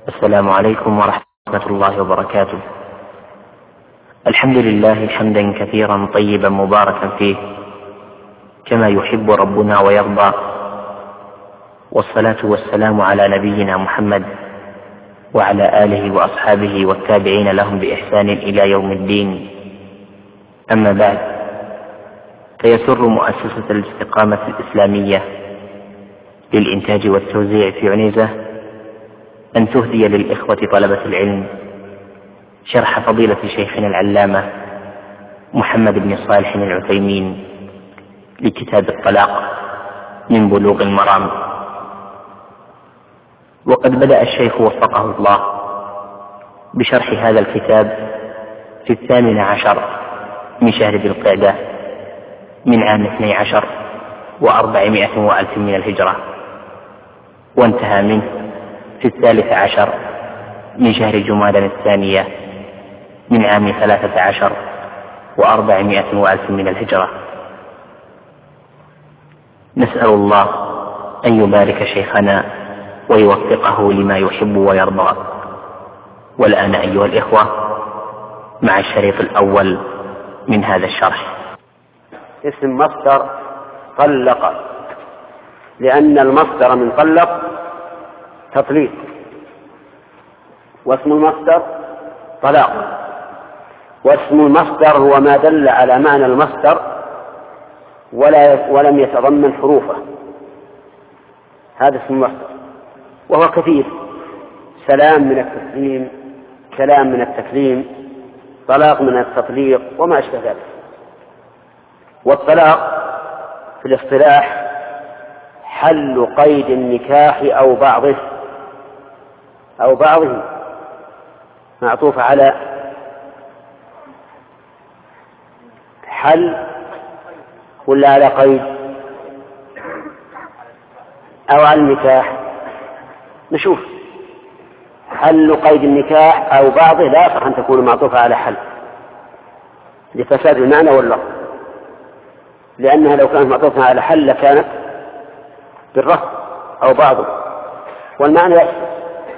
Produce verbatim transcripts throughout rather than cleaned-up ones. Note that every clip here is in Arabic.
السلام عليكم ورحمة الله وبركاته. الحمد لله حمدا كثيرا طيبا مباركا فيه كما يحب ربنا ويرضى، والصلاة والسلام على نبينا محمد وعلى آله وأصحابه والتابعين لهم بإحسان إلى يوم الدين. أما بعد، فيسر مؤسسة الاستقامة الإسلامية للإنتاج والتوزيع في عنيزة أن تهدي للإخوة طلبة العلم شرح فضيلة شيخنا العلامة محمد بن صالح العثيمين لكتاب الطلاق من بلوغ المرام. وقد بدأ الشيخ وفقه الله بشرح هذا الكتاب في الثامن عشر من شهر ذي القعدة من عام اثني عشر وأربعمائة وألف من الهجرة، وانتهى منه في الثالث عشر من شهر جمادى الثانية من عام ثلاثة عشر وأربعمائة وألف من الهجرة. نسأل الله أن يبارك شيخنا ويوفقه لما يحب ويرضى. والآن أيها الإخوة مع الشريط الأول من هذا الشرح. اسم مصدر طلق، لأن المصدر من طلق تطليق، واسم المصدر طلاق. واسم المصدر هو ما دل على معنى المصدر ولا ولم يتضمن حروفه، هذا اسم المصدر، وهو كثير: سلام من التسليم، كلام من التكليم، طلاق من التطليق، وما أشبه ذلك. والطلاق في الاصطلاح حل قيد النكاح أو بعضه أو بعضه، معطوف على حل ولا على قيد أو على النكاح؟ نشوف. حل قيد النكاح أو بعضه لا يصح أن تكون معطوفة على حل لفساد المعنى واللفظ، لأنها لو كانت معطوفة على حل لكانت بالرفع أو بعضه، والمعنى يأتي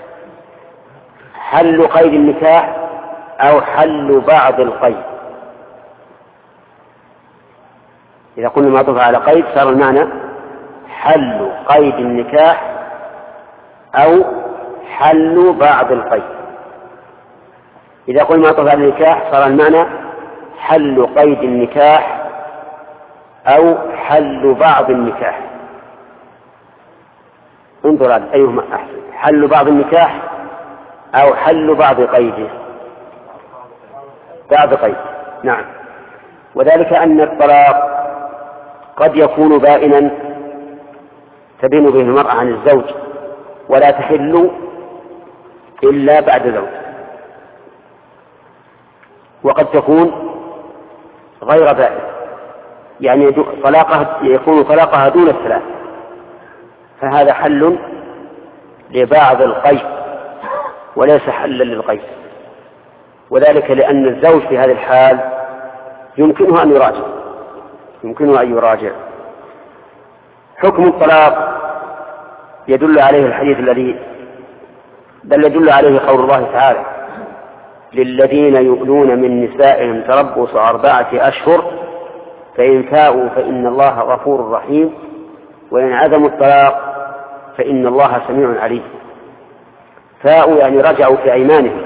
حل قيد النكاح أو حل بعض القيد. إذا قلنا معطوفة على قيد صار المعنى حل قيد النكاح أو حل بعض القيد. إذا قلنا معطوفة على النكاح صار المعنى حل قيد النكاح أو حل بعض النكاح. انظر أيهما أحسن، حل بعض النكاح أو حل بعض قيده؟ بعض قيد، نعم. وذلك أن الطلاق قد يكون بائنا تبين به المرأة عن الزوج ولا تحل إلا بعد زوج، وقد تكون غير بائن، يعني طلاقها يكون طلاقها دون الثلاث، فهذا حل لبعض القيد وليس حلا للقيد. وذلك لأن الزوج في هذه الحال يمكنه أن يراجع يمكنه أن يراجع حكم الطلاق يدل عليه الحديث الذي بل يدل عليه قول الله تعالى: للذين يؤلون من نسائهم تربص أربعة أشهر فإن فاءوا فإن الله غفور رحيم وإن عزموا الطلاق فإن الله سميع عليم. فاءوا يعني رجعوا في أيمانهم،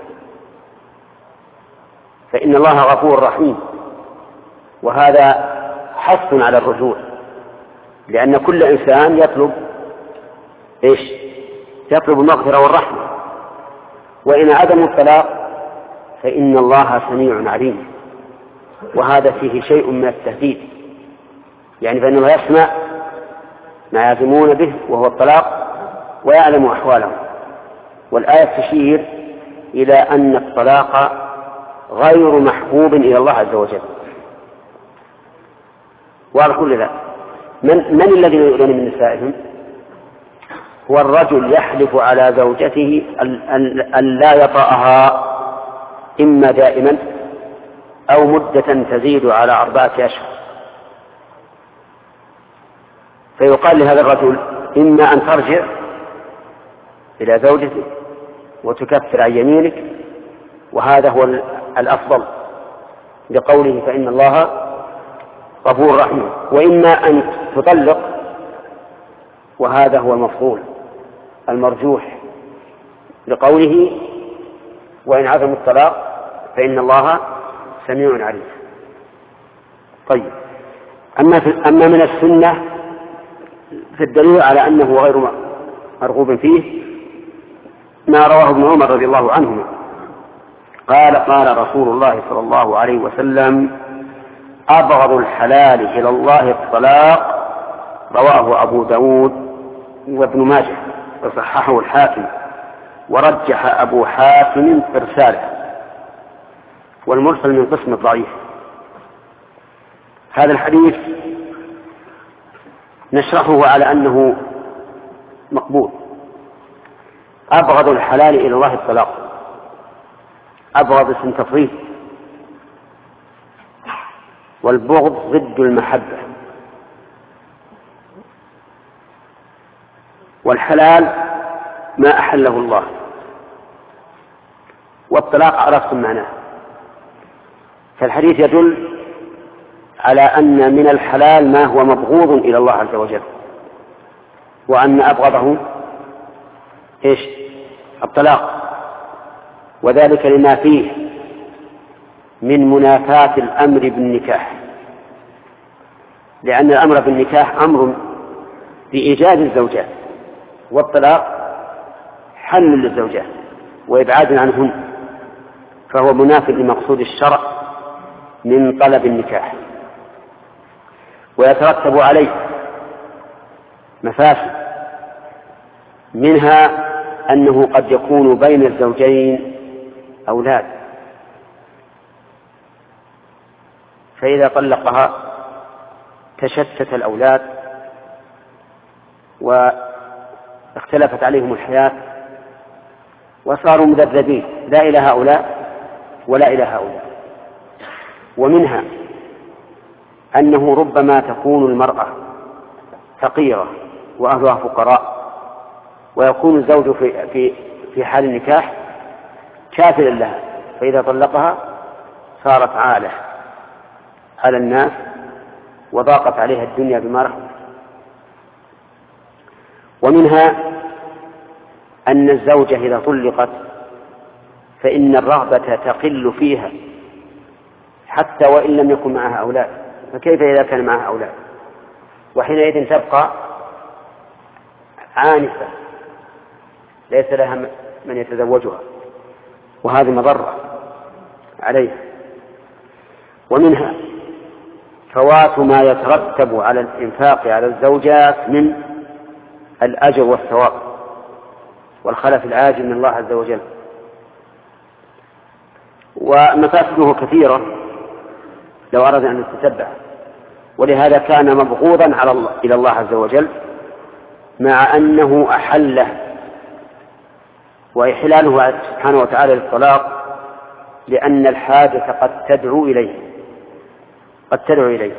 فإن الله غفور رحيم، وهذا حث على الرجوع، لأن كل إنسان يطلب إيش؟ يطلب المغفرة والرحمة. وإن عدموا الطلاق فإن الله سميع عليم، وهذا فيه شيء من التهديد، يعني فإن الله يسمع ما يزمون به وهو الطلاق ويعلم أحوالهم. والآية تشير إلى أن الطلاق غير محبوب إلى الله عز وجل. وعلى كل ذلك من, من الذي يؤذون من نسائهم؟ هو الرجل يحلف على زوجته أن لا يطأها إما دائما أو مدة تزيد على أربعة أشهر، فيقال لهذا الرجل إما أن ترجع إلى زوجته وتكفر عن يمينك، وهذا هو الأفضل لقوله فإن الله غفور رحيم. وإما أن تطلق، وهذا هو المفضول المرجوح لقوله وإن عزموا الطلاق فإن الله سميع عليم. طيب، أما, أما من السنة في الدليل على أنه غير مرغوب فيه ما رواه ابن عمر رضي الله عنهما قال قال رسول الله صلى الله عليه وسلم أبغض الحلال إلى الله الطلاق، رواه أبو داود وابن ماجه وصححه الحاكم ورجح أبو حاتم إرساله، والمرسل من قسم الضعيف. هذا الحديث نشرحه على أنه مقبول. أبغض الحلال إلى الله الطلاق، أبغض اسم تفريط، والبغض ضد المحبة، والحلال ما أحله الله، والطلاق عرفتم معناه. فالحديث يدل على أن من الحلال ما هو مبغوض إلى الله عز وجل، وأن أبغضه إيش؟ الطلاق، وذلك لما فيه من منافاة الأمر بالنكاح، لأن الأمر بالنكاح أمر بإيجاد الزوجات، والطلاق حل للزوجات وإبعاد عنهن، فهو مناف لمقصود الشرع من طلب النكاح، ويترتب عليه مفاسد، منها أنه قد يكون بين الزوجين أولاد، فإذا طلقها تشتت الأولاد واختلفت عليهم الحياة وصاروا مذبذبين لا إلى هؤلاء ولا إلى هؤلاء. ومنها أنه ربما تكون المرأة فقيرة وأهلها فقراء، ويكون الزوج في في في حال النكاح كافلا لها، فإذا طلقها صارت عالة على الناس وضاقت عليها الدنيا بما رحمت. ومنها أن الزوجة إذا طلقت فإن الرغبة تقل فيها حتى وإن لم يكن معها أولاد، فكيف إذا كان معها أولاد؟ وحينئذ تبقى عانسة ليس لها من يتزوجها، وهذه مضرة عليها. ومنها فوات ما يترتب على الإنفاق على الزوجات من الأجر والثواب والخلف العاجل من الله عز وجل، ومفاسده كثيرة لو أراد أن نتتبع، ولهذا كان مبغوضا على الله إلى الله عز وجل، مع أنه أحله، وإحلاله سبحانه وتعالى للطلاق لأن الحاجة قد تدعو إليه قد تدعو إليه.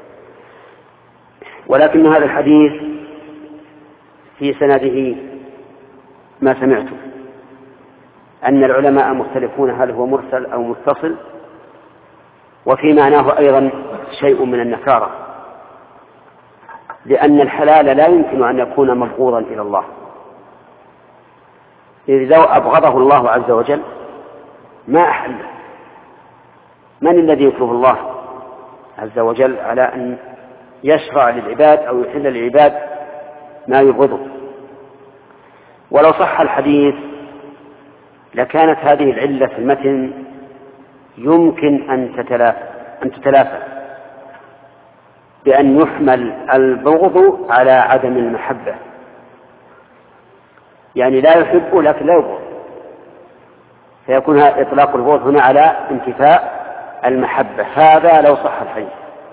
ولكن هذا الحديث في سنده ما سمعت أن العلماء مختلفون هل هو مرسل أو متصل، وفي معناه أيضا شيء من النكارة، لأن الحلال لا يمكن أن يكون مبغوضا إلى الله، إذ لو أبغضه الله عز وجل ما أحله. من الذي يكره الله عز وجل على أن يشرع للعباد أو يحل للعباد ما يبغضه؟ ولو صح الحديث لكانت هذه العلة في المتن يمكن أن تتلافى أن تتلافى بأن يحمل البغض على عدم المحبة، يعني لا يحب لكن لا يبغض، فيكون إطلاق البغض هنا على انتفاء المحبة. هذا لو صح الحديث،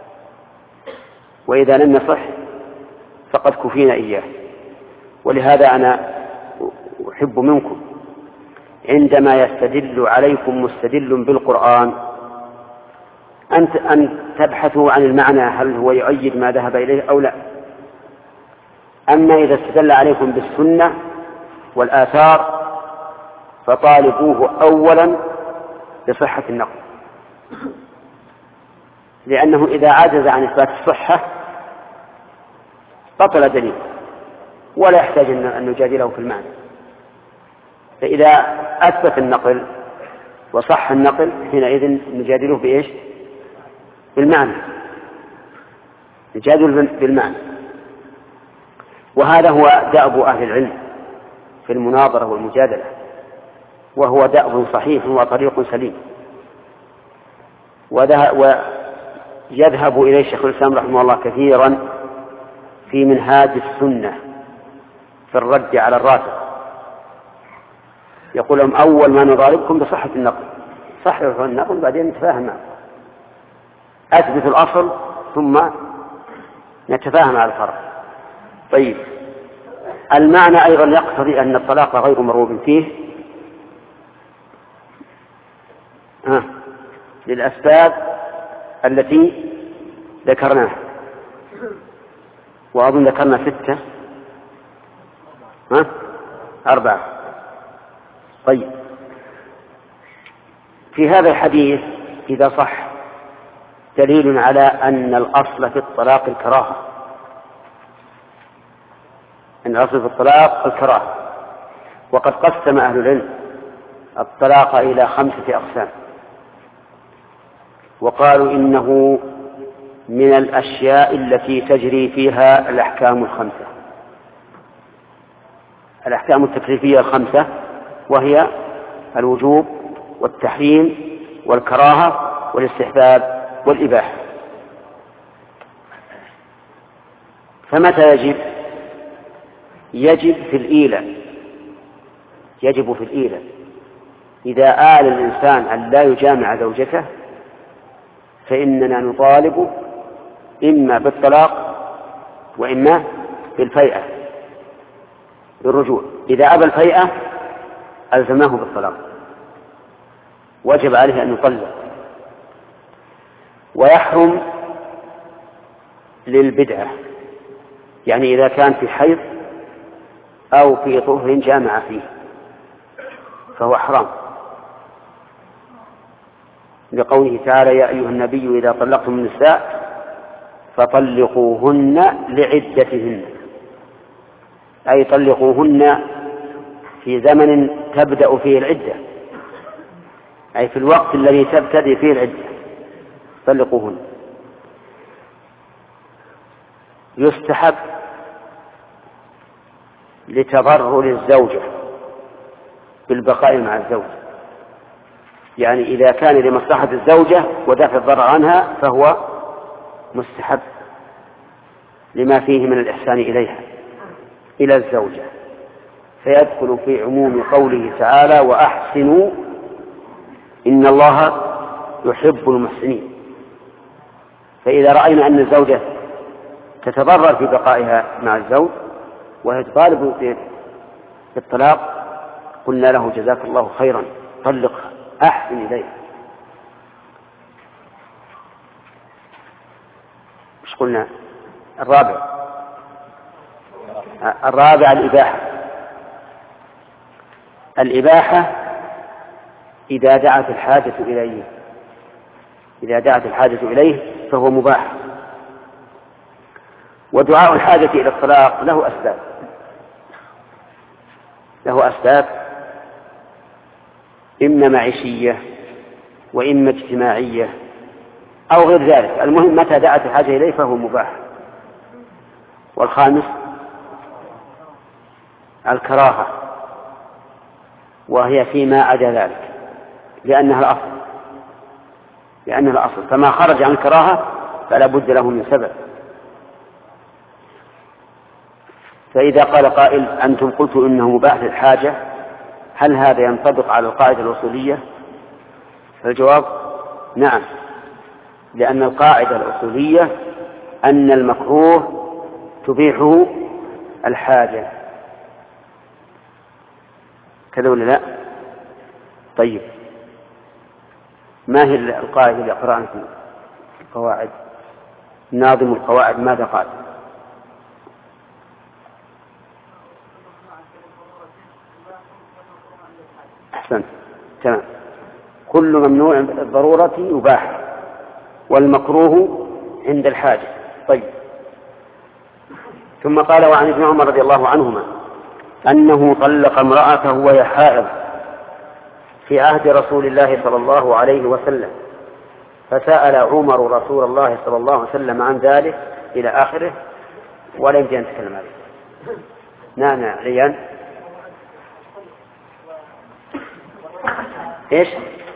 وإذا لم يصح فقد كفينا إياه. ولهذا أنا أحب منكم عندما يستدل عليكم مستدل بالقرآن أن أن تبحثوا عن المعنى، هل هو يؤيد ما ذهب إليه أو لا. أما إذا استدل عليكم بالسنة والآثار فطالبوه أولا بصحة النقل، لأنه إذا عجز عن إثبات الصحة بطل دليل ولا يحتاج أن نجادله في المعنى. فإذا أثبت النقل وصح النقل حينئذ نجادله بإيش؟ بالمعنى، نجادل بالمعنى. وهذا هو دأب أهل العلم في المناظرة والمجادلة، وهو دأب صحيح وطريق سليم، ويذهب إليه شيخ الإسلام رحمه الله كثيرا في منهاج السنة في الرد على الرافضة. يقول لهم أول ما نضاربكم بصحة النقل، صحة النقل بعدين نتفاهم معه، أثبت الأصل ثم نتفاهم على الفرع. طيب، المعنى أيضا يقتضي أن الطلاق غير مرغوب فيه ها للأسباب التي ذكرناها، وأظن ذكرنا ستة ها أربعة. طيب، في هذا الحديث إذا صح دليل على أن الأصل في الطلاق الكراهة، أن الأصل في الطلاق الكراهة. وقد قسم أهل العلم الطلاق إلى خمسة أقسام، وقالوا إنه من الأشياء التي تجري فيها الأحكام الخمسة، الأحكام التكليفية الخمسة، وهي الوجوب والتحريم والكراهة والاستحباب والإباحة. فمتى يجب؟ يجب في الإيلة، يجب في الإيلة إذا آل الإنسان أن لا يجامع زوجته فإننا نطالب إما بالطلاق وإما بالفيئة، بالرجوع. إذا أبى الفيئة ألزمناه بالطلاق، وجب عليه أن يطلق. ويحرم للبدعة، يعني إذا كان في حيض أو في طهر جامع فيه فهو حرام، لقوله تعالى: يا أيها النبي إذا طلقتم النساء فطلقوهن لعدتهن، أي طلقوهن في زمن تبدأ فيه العدة، أي في الوقت الذي تبتدئ فيه العدة طلقوهن. يستحب لتضرر الزوجة بالبقاء مع الزوج، يعني إذا كان لمصلحة الزوجة ودفع الضرر عنها فهو مستحب لما فيه من الإحسان إليها إلى الزوجة، فيدخل في عموم قوله تعالى: وأحسنوا إن الله يحب المحسنين. فإذا رأينا أن الزوجة تتضرر في بقائها مع الزوج وهي تطالب بالطلاق قلنا له: جزاك الله خيرا، طلقها، أحسن إليه. مش قلنا الرابع؟ الرابع الإباحة. الإباحة إذا دعت الحاجة إليه، إذا دعت الحاجة إليه فهو مباح. ودعاء الحاجة إلى الطلاق له أسباب، له أسباب إما معيشية وإما اجتماعية أو غير ذلك، المهم متى دعت الحاجة إليه فهو مباح. والخامس الكراهة، وهي فيما عدا ذلك لأنها الأصل، لأنها الأصل، فما خرج عن الكراهة فلا بد له من سبب. فإذا قال قائل: أنتم قلتوا إنه مباح للحاجة، هل هذا ينطبق على القاعدة الأصولية؟ فالجواب: نعم، لأن القاعدة الأصولية أن المكروه تبيحه الحاجة، كذا ولا لا؟ طيب، ما هي القاعدة اللي قرأنا في القواعد؟ ناظم القواعد ماذا قال؟ أحسنت تمام. كل ممنوع بالضرورة يباح والمكروه عند الحاجة. طيب. ثم قال وعن ابن عمر رضي الله عنهما أنه طلق امرأته وهي حائض في عهد رسول الله صلى الله عليه وسلم، فسأل عمر رسول الله صلى الله عليه وسلم عن ذلك إلى آخره ولا يمكن أن نتكلم عليه. نعم يا ريان. إيش؟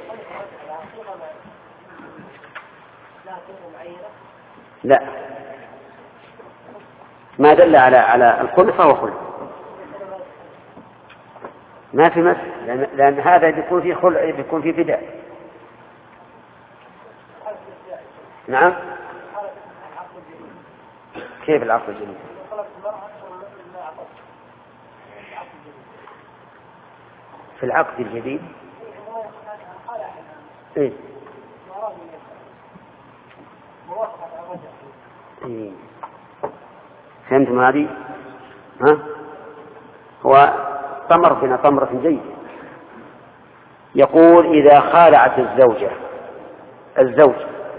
لا، ما دل على على الخلع فهو خلع، ما في مس، لأن, لأن هذا بيكون فيه خلع، بيكون فيه فداء. نعم. كيف العقد الجديد؟ في العقد الجديد إيه؟ إيه؟ فهمتم هذه؟ ها؟ هو طمر بنا طمرة جيدة. يقول إذا خالعت الزوجة الزوج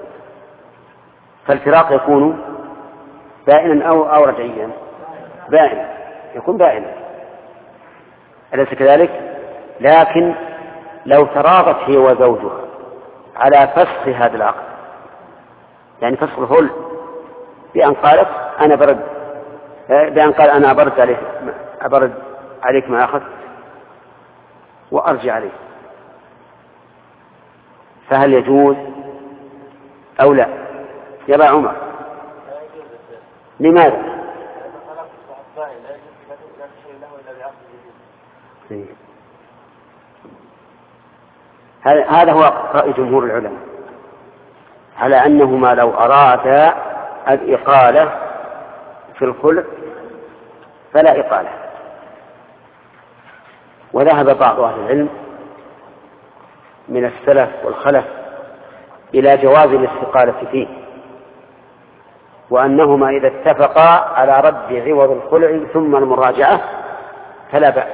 فالفراق يكون بائنا أو أو رجعيا. بائن يكون بائنا، أليس كذلك؟ لكن لو تراضت هي وزوجها على فسخ هذا العقد، يعني فسخ الخلع، بأن قالت أنا برد، بأن قال أنا أبرد عليك أبرد عليك ما أخذت وأرجع عليك، فهل يجوز أو لا يا أبا عمر؟ لماذا؟ هذا هو رأي جمهور العلماء على أنهما لو أرادا الإقالة في الخلع فلا إقالة. وذهب بعض أهل العلم من السلف والخلف إلى جواز الاستقالة فيه، وأنهما إذا اتفقا على رد عوض الخلع ثم المراجعة فلا بأس.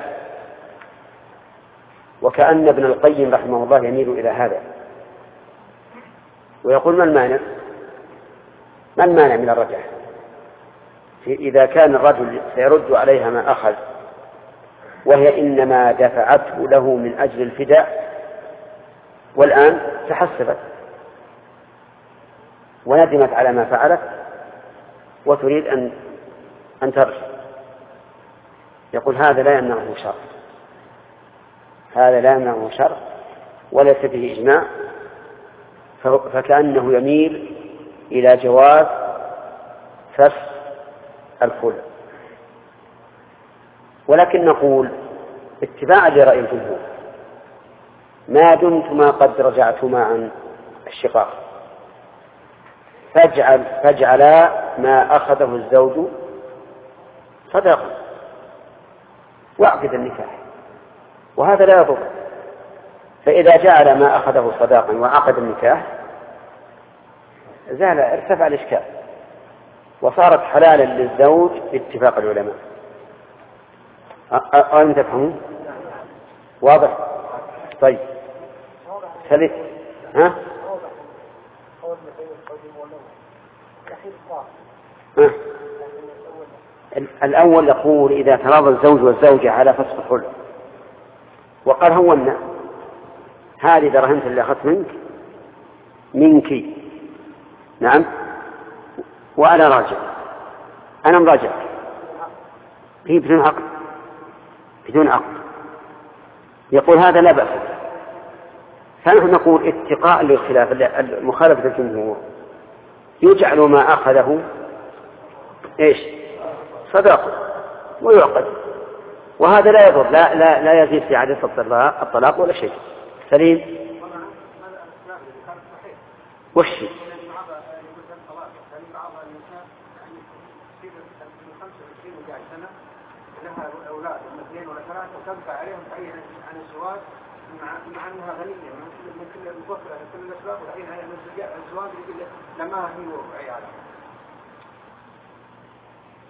وكأن ابن القيم رحمه الله يميل إلى هذا ويقول ما المانع ما المانع من الرجعة إذا كان الرجل سيرد عليها ما أخذ وهي إنما دفعته له من أجل الفداء، والآن تحسبت وندمت على ما فعلت وتريد أن أن ترجع. يقول هذا لا يمنعه شرع، هذا لا يمنعه شرع وليس به إجماع، فكأنه يميل إلى جواز فسخ الخلع. ولكن نقول اتباعا لرأي الجمهور ما دمتما قد رجعتما عن الشقاق فاجعل فاجعلا ما أخذه الزوج صداقا واعقد النكاح، وهذا لا يضر. فإذا جعل ما أخذه صداقا وعقد النكاح زال ارتفع الإشكال وصارت حلالا للزوج باتفاق العلماء. ألم تفهمون؟ واضح؟ طيب ثالث ها؟ ها؟ الأول يقول إذا تراضى الزوج والزوجة على فسخ الخلع وقال هونا هذه درهمت اللي أخذت منك منك نعم وأنا راجع أنا مراجع هي بدون عقد بدون عقد، يقول هذا لا بأس. فنحن نقول اتقاء للخلاف مخالفة الجمهور يجعل ما أخذه إيش صداقه ويعقد، وهذا لا يضر لا لا لا يزيد في عدد الطلاق ولا شيء. سليم وش لها أولاد اثنين ولا ثلاثة وتبقى عليهم تعين عن الزواج مع أنها غنية من كل المفكرة من كل الأسباب وتعين عن الزواج لما هي وعيالها.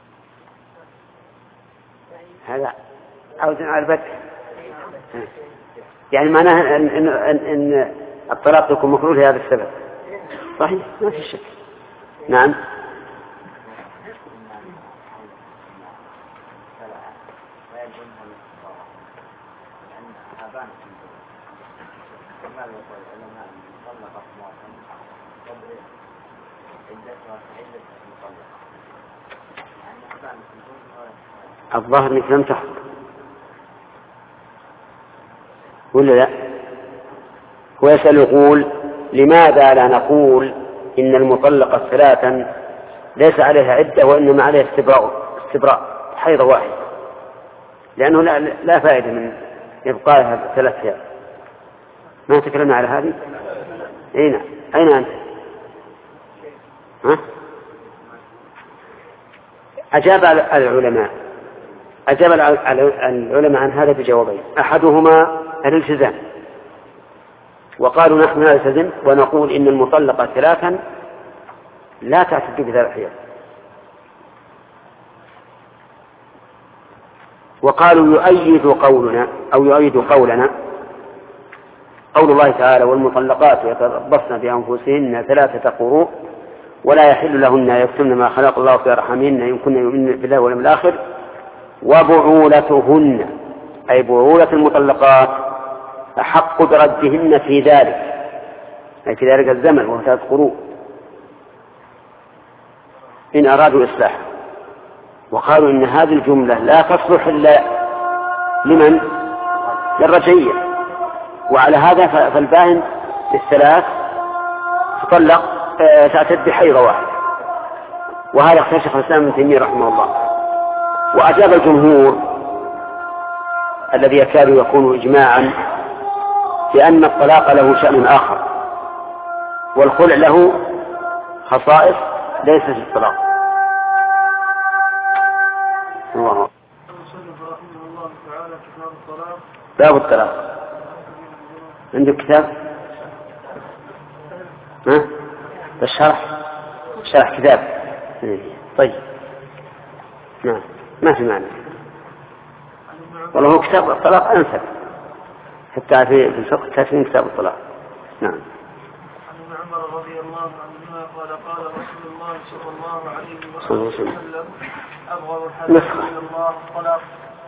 هذا عاوز على البتة. يعني معناها إن, إن, إن, إن الطلاق يكون مكروه لهذا السبب. صحيح ما في شك. نعم. الظاهر انك لم تحضر ولا لا؟ هو يسأل يقول لماذا لا نقول إن المطلقة ثلاثا ليس عليها عدة وإنما عليها استبراء استبراء حيض واحد، لأنه لا, لا فائدة من إبقائها ثلاث أيام. ما تكلمنا على هذه؟ أين أين أنت؟ ها؟ أجاب العلماء أجاب العلماء عن هذا بجوابين. أحدهما الالتزام، وقالوا نحن لا نلتزم ونقول إن المطلقة ثلاثا لا تعتد بثلاث أيام. وقالوا يؤيد قولنا أو يؤيد قولنا قول الله تعالى والمطلقات يتربصن بأنفسهن ثلاثة قروء ولا يحل لهن يكتمن ما خلق الله في أرحامهن إن كن يؤمن بالله واليوم الآخر وبعولتهن أي بعولة المطلقات أحق بردهن في ذلك أي في ذلك الزمن وهو ثلاث قروء إن أرادوا إصلاحا. وقالوا إن هذه الجملة لا تصلح إلا لمن؟ للرجعية. وعلى هذا فالباين بالثلاث تطلق تعتد بحيض واحد، وهذا اختار شيخ الإسلام ابن تيمية رحمه الله. وأجاب الجمهور الذي يكاد يكون إجماعا بأن الطلاق له شأن آخر والخلع له خصائص ليست في الطلاق. الله. باب الطلاق عندك كتاب؟ ها؟ الشرح شرح كتاب. طيب نعم ما في معنى والله هو كتاب الطلاق أنسب حتى في الفقه كافين كتاب الطلاق. نعم. عن ابن عمر رضي الله عنهما قال قال رسول الله صلى الله عليه وسلم أبغض الحلال إلى الله الطلاق.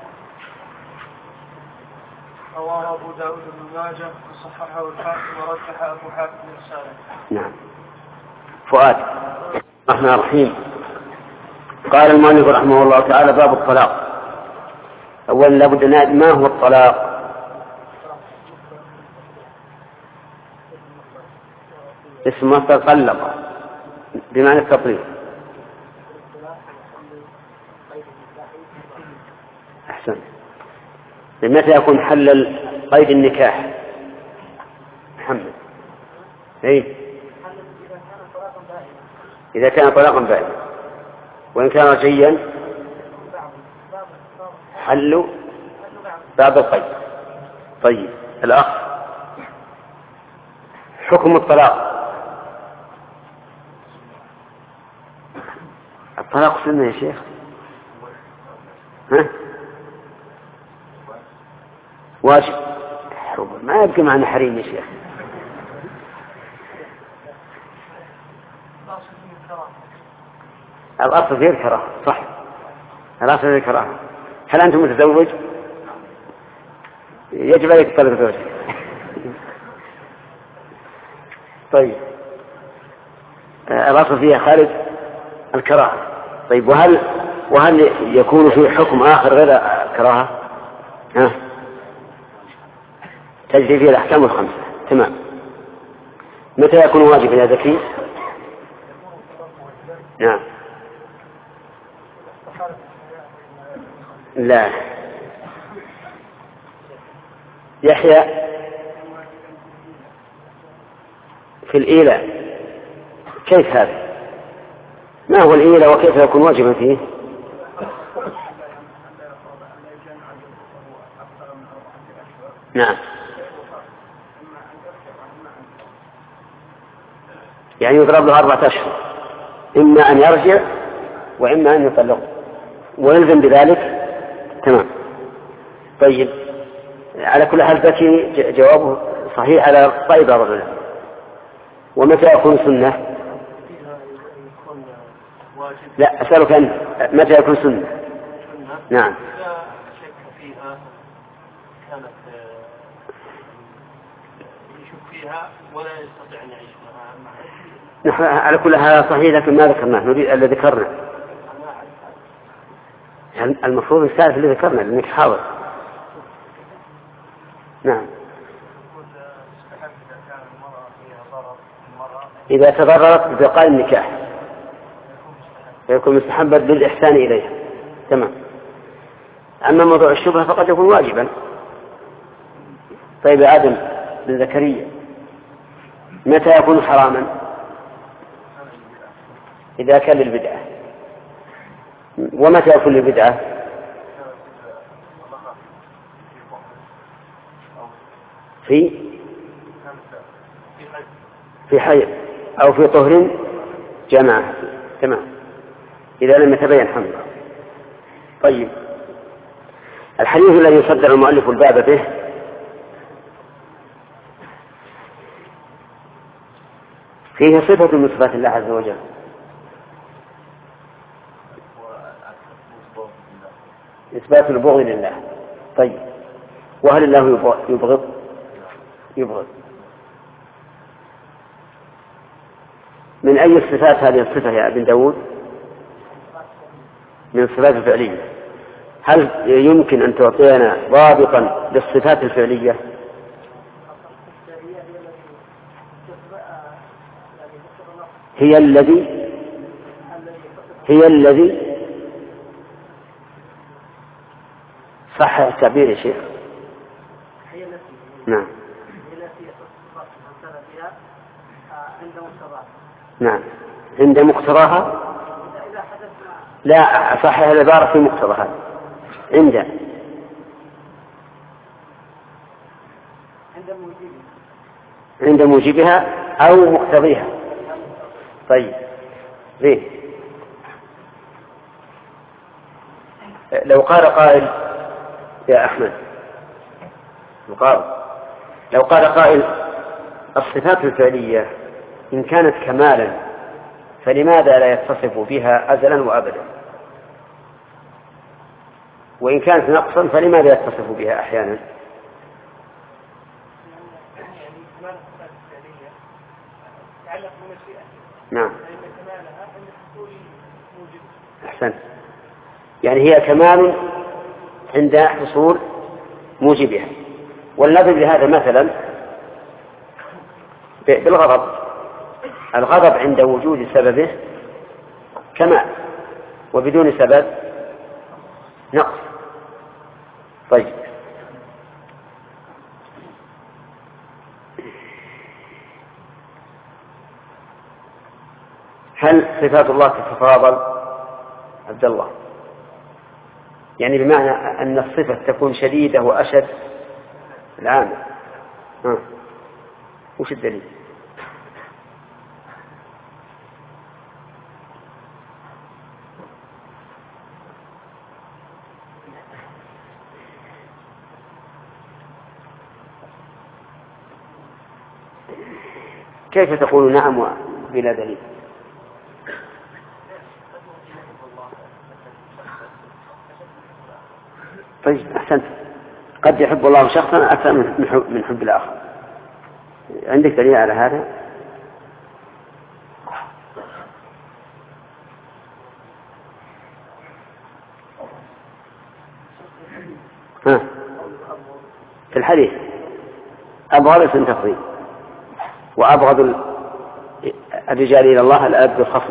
رواه أبو داود بن ماجه وصححه الحاكم ورجح أبو حاتم الرسالة. نعم. فؤاد. الرحمن الرحيم. قال المؤلف رحمه الله تعالى باب الطلاق. أولا لابد أن نعرف ما هو الطلاق. اسم مصدر طلق بمعنى التطليق. أحسن. متى يكون حل قيد النكاح؟ محمد. أي إذا كان طلاقا بائنا، وإن كان رجعيا حل بعد القيد. طيب الأخ حكم الطلاق. الطلاق سنة يا شيخ. ها؟ واجب ما يبقى معنا حريم يا شيخ. الأصل فيه الكراهة. صح الأصل فيه الكراهة. هل أنت متزوج؟ يجب عليك طلب زوجك. طيب الأصل فيها خارج الكراهة. طيب وهل وهل يكون فيه حكم آخر غير الكراهة؟ ها؟ تجري فيه الأحكام الخمسة. تمام. متى يكون واجبا يا ذكي؟ نعم. لا يحيى في الإيلاء كيف هذا؟ ما هو الإيلاء وكيف يكون واجبا فيه؟ نعم يعني يضرب له أربعة أشهر، إما أن يرجع وإما أن يطلق ويلزم بذلك. تمام. طيب على كل حال بكي جوابه صحيح على رأي بعض العلماء. ومتى يكون سنة؟ لا أسألك أن متى يكون سنة؟ نعم. إذا شك فيها كانت يشك فيها ولا يستطيع أن يعيش معها. نحن على كل حال صحيح لكن ما ذكرناه، نريد اللي ذكرنا. المفروض الثالث اللي ذكرنا لأنك حاضر. نعم. إذا تضررت ببقاء النكاح فيكون مستحبا للإحسان إليها. تمام. أما موضوع الشبهة فقد يكون واجبا. طيب آدم بن زكريا متى يكون حراما؟ إذا كان للبدعة. ومتى يكون للبدعة؟ في في حي أو في طهر جماعة. تمام. إذا لم يتبين حمله. طيب الحديث الذي يصدر المؤلف الباب به فيه صفة من صفات الله عز وجل. إثبات البغض لله. طيب وهل الله يبغض؟ يبغض. من أي الصفات هذه الصفة يا ابن داود؟ من الصفات الفعلية. هل يمكن أن تعطينا ضابطا للصفات الفعلية؟ هي الذي هي الذي صح التعبير يا شيخ. نعم. نعم عند مقتضاها. لا صحح العبارة في مقتضاها. عند عند موجبها أو مقتضيها. طيب زين. لو قال قائل يا أحمد لو قال قائل الصفات الفعلية إن كانت كمالا فلماذا لا يتصف بها أزلا وأبدا؟ وإن كانت نقصا فلماذا يتصف بها أحيانا؟ نعم أحسنت. يعني هي كمال عند حصول موجبها. ولنضرب لهذا مثلا بالغضب. الغضب عند وجود سببه كمال وبدون سبب نقص. طيب هل صفات الله تتفاضل عبد الله؟ يعني بمعنى أن الصفة تكون شديدة وأشد العامة. ها وش الدليل؟ كيف تقول نعم بلا دليل؟ طيب أحسنت. قد يحب الله شخصا أكثر من حب, من حب الآخر. عندك دليل على هذا؟ ها في الحديث أبغض اسم تفضيل وأبغض الرجال إلى الله الأب بالخصم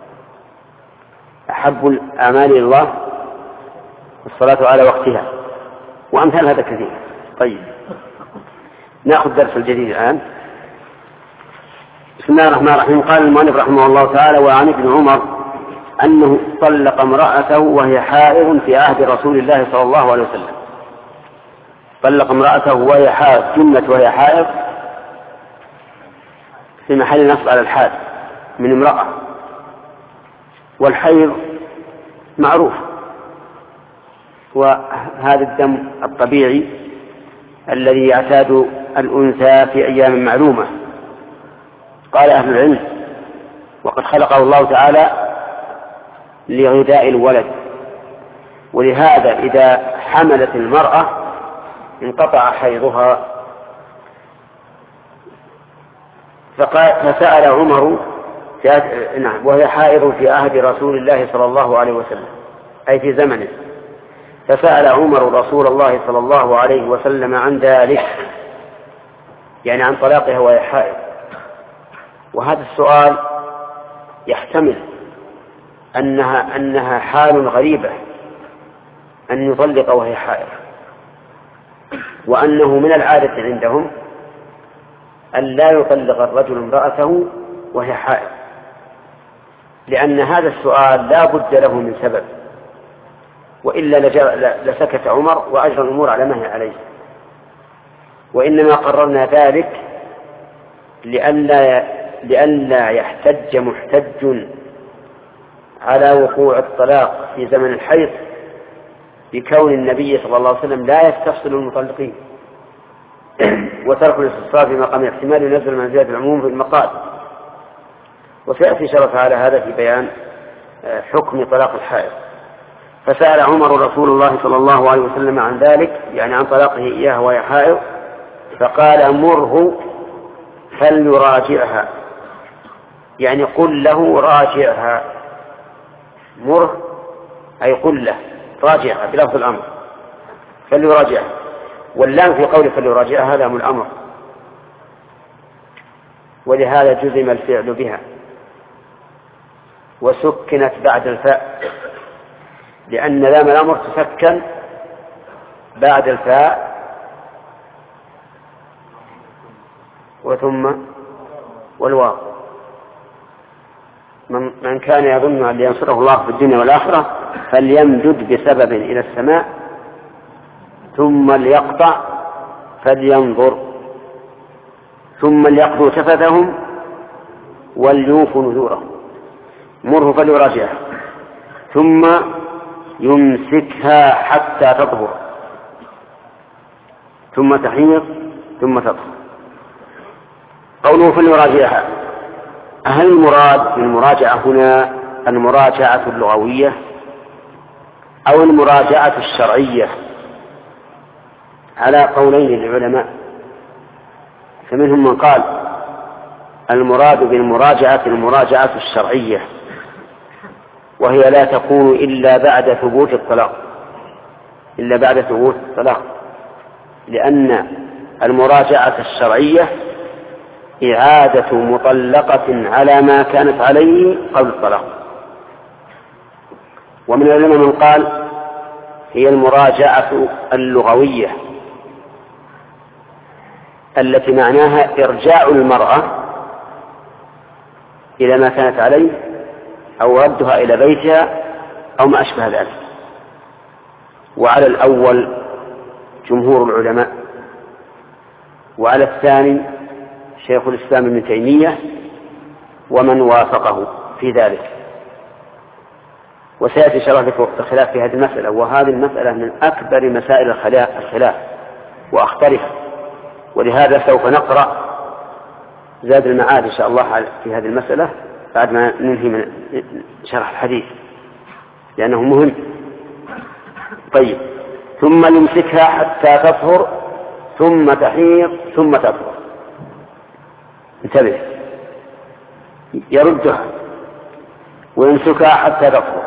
أحب الأعمال إلى الله الصلاة على وقتها وأمثال هذا كثير. طيب نأخذ درس الجديد الآن. بسم الله الرحمن الرحيم. قال المؤلف رحمه الله تعالى: وعن ابن عمر أنه طلق امرأته وهي حائض في عهد رسول الله صلى الله عليه وسلم. طلق امرأته وهي حائض، جملة وهي حائض في محل نصب على الحال من امرأة، والحيض معروف وهذا الدم الطبيعي الذي يعتاد الأنثى في أيام معلومة. قال أهل العلم: وقد خلقه الله تعالى لغذاء الولد، ولهذا إذا حملت المرأة انقطع حيضها. فسأل عمر نعم وهي حائض في عهد رسول الله صلى الله عليه وسلم، أي في زمنه، فسأل عمر رسول الله صلى الله عليه وسلم عن ذلك، يعني عن طلاقها وهي حائض. وهذا السؤال يحتمل أنها أنها حال غريبة أن يطلق وهي حائض، وأنه من العادة عندهم أن لا يطلق الرجل امرأته وهي حائض، لأن هذا السؤال لا بد له من سبب، وإلا لسكت عمر وأجرى الأمور على ما هي عليه. وإنما قررنا ذلك لئلا لئلا يحتج محتج على وقوع الطلاق في زمن الحيض بكون النبي صلى الله عليه وسلم لا يستفصل المطلقين، وترك الاستفصال في مقام احتمال ينزل منزلة العموم في المقال. وسيأتي شرف على هذا في بيان حكم طلاق الحائض. فسأل عمر رسول الله صلى الله عليه وسلم عن ذلك، يعني عن طلاقه إياها وهي حائض، فقال: مره فليراجعها، يعني قل له راجعها. مره أي قل له راجعها بلفظ الأمر، فليراجعها. واللام في قوله فليراجعها هذا من الأمر، ولهذا جزم الفعل بها وسكنت بعد الفاء، لأن لام الأمر تسكن بعد الفاء وثم والواو. من كان يظن أن ينصره الله في الدنيا والآخرة فليمدد بسبب إلى السماء ثم ليقطع فلينظر ثم ليقضوا تفثهم وليوفوا نذورهم. مره فليراجعها ثم يمسكها حتى تطهر ثم تحيض ثم تطهر. قوله فليراجعها، هل المراد بالمراجعة هنا المراجعة اللغوية أو المراجعة الشرعية؟ على قولين للعلماء، فمنهم من قال المراد بالمراجعة المراجعة الشرعية، وهي لا تكون إلا بعد ثبوت الطلاق إلا بعد ثبوت الطلاق لأن المراجعة الشرعية إعادة مطلقة على ما كانت عليه قبل الطلاق. ومن العلماء من قال هي المراجعة اللغوية التي معناها إرجاع المرأة إلى ما كانت عليه أو ردها إلى بيتها أو ما أشبه ذلك. وعلى الأول جمهور العلماء، وعلى الثاني شيخ الإسلام ابن تيمية ومن وافقه في ذلك. وسيأتي شرح الخلاف في هذه المسألة، وهذه المسألة من أكبر مسائل الخلاف وأخطرها، ولهذا سوف نقرأ زاد المعاد إن شاء الله في هذه المسألة بعد ما ننهي من شرح الحديث لأنه مهم. طيب، ثم يمسكها حتى تطهر ثم تحيض ثم تطهر. انتبه، يردها ويمسكها حتى تطهر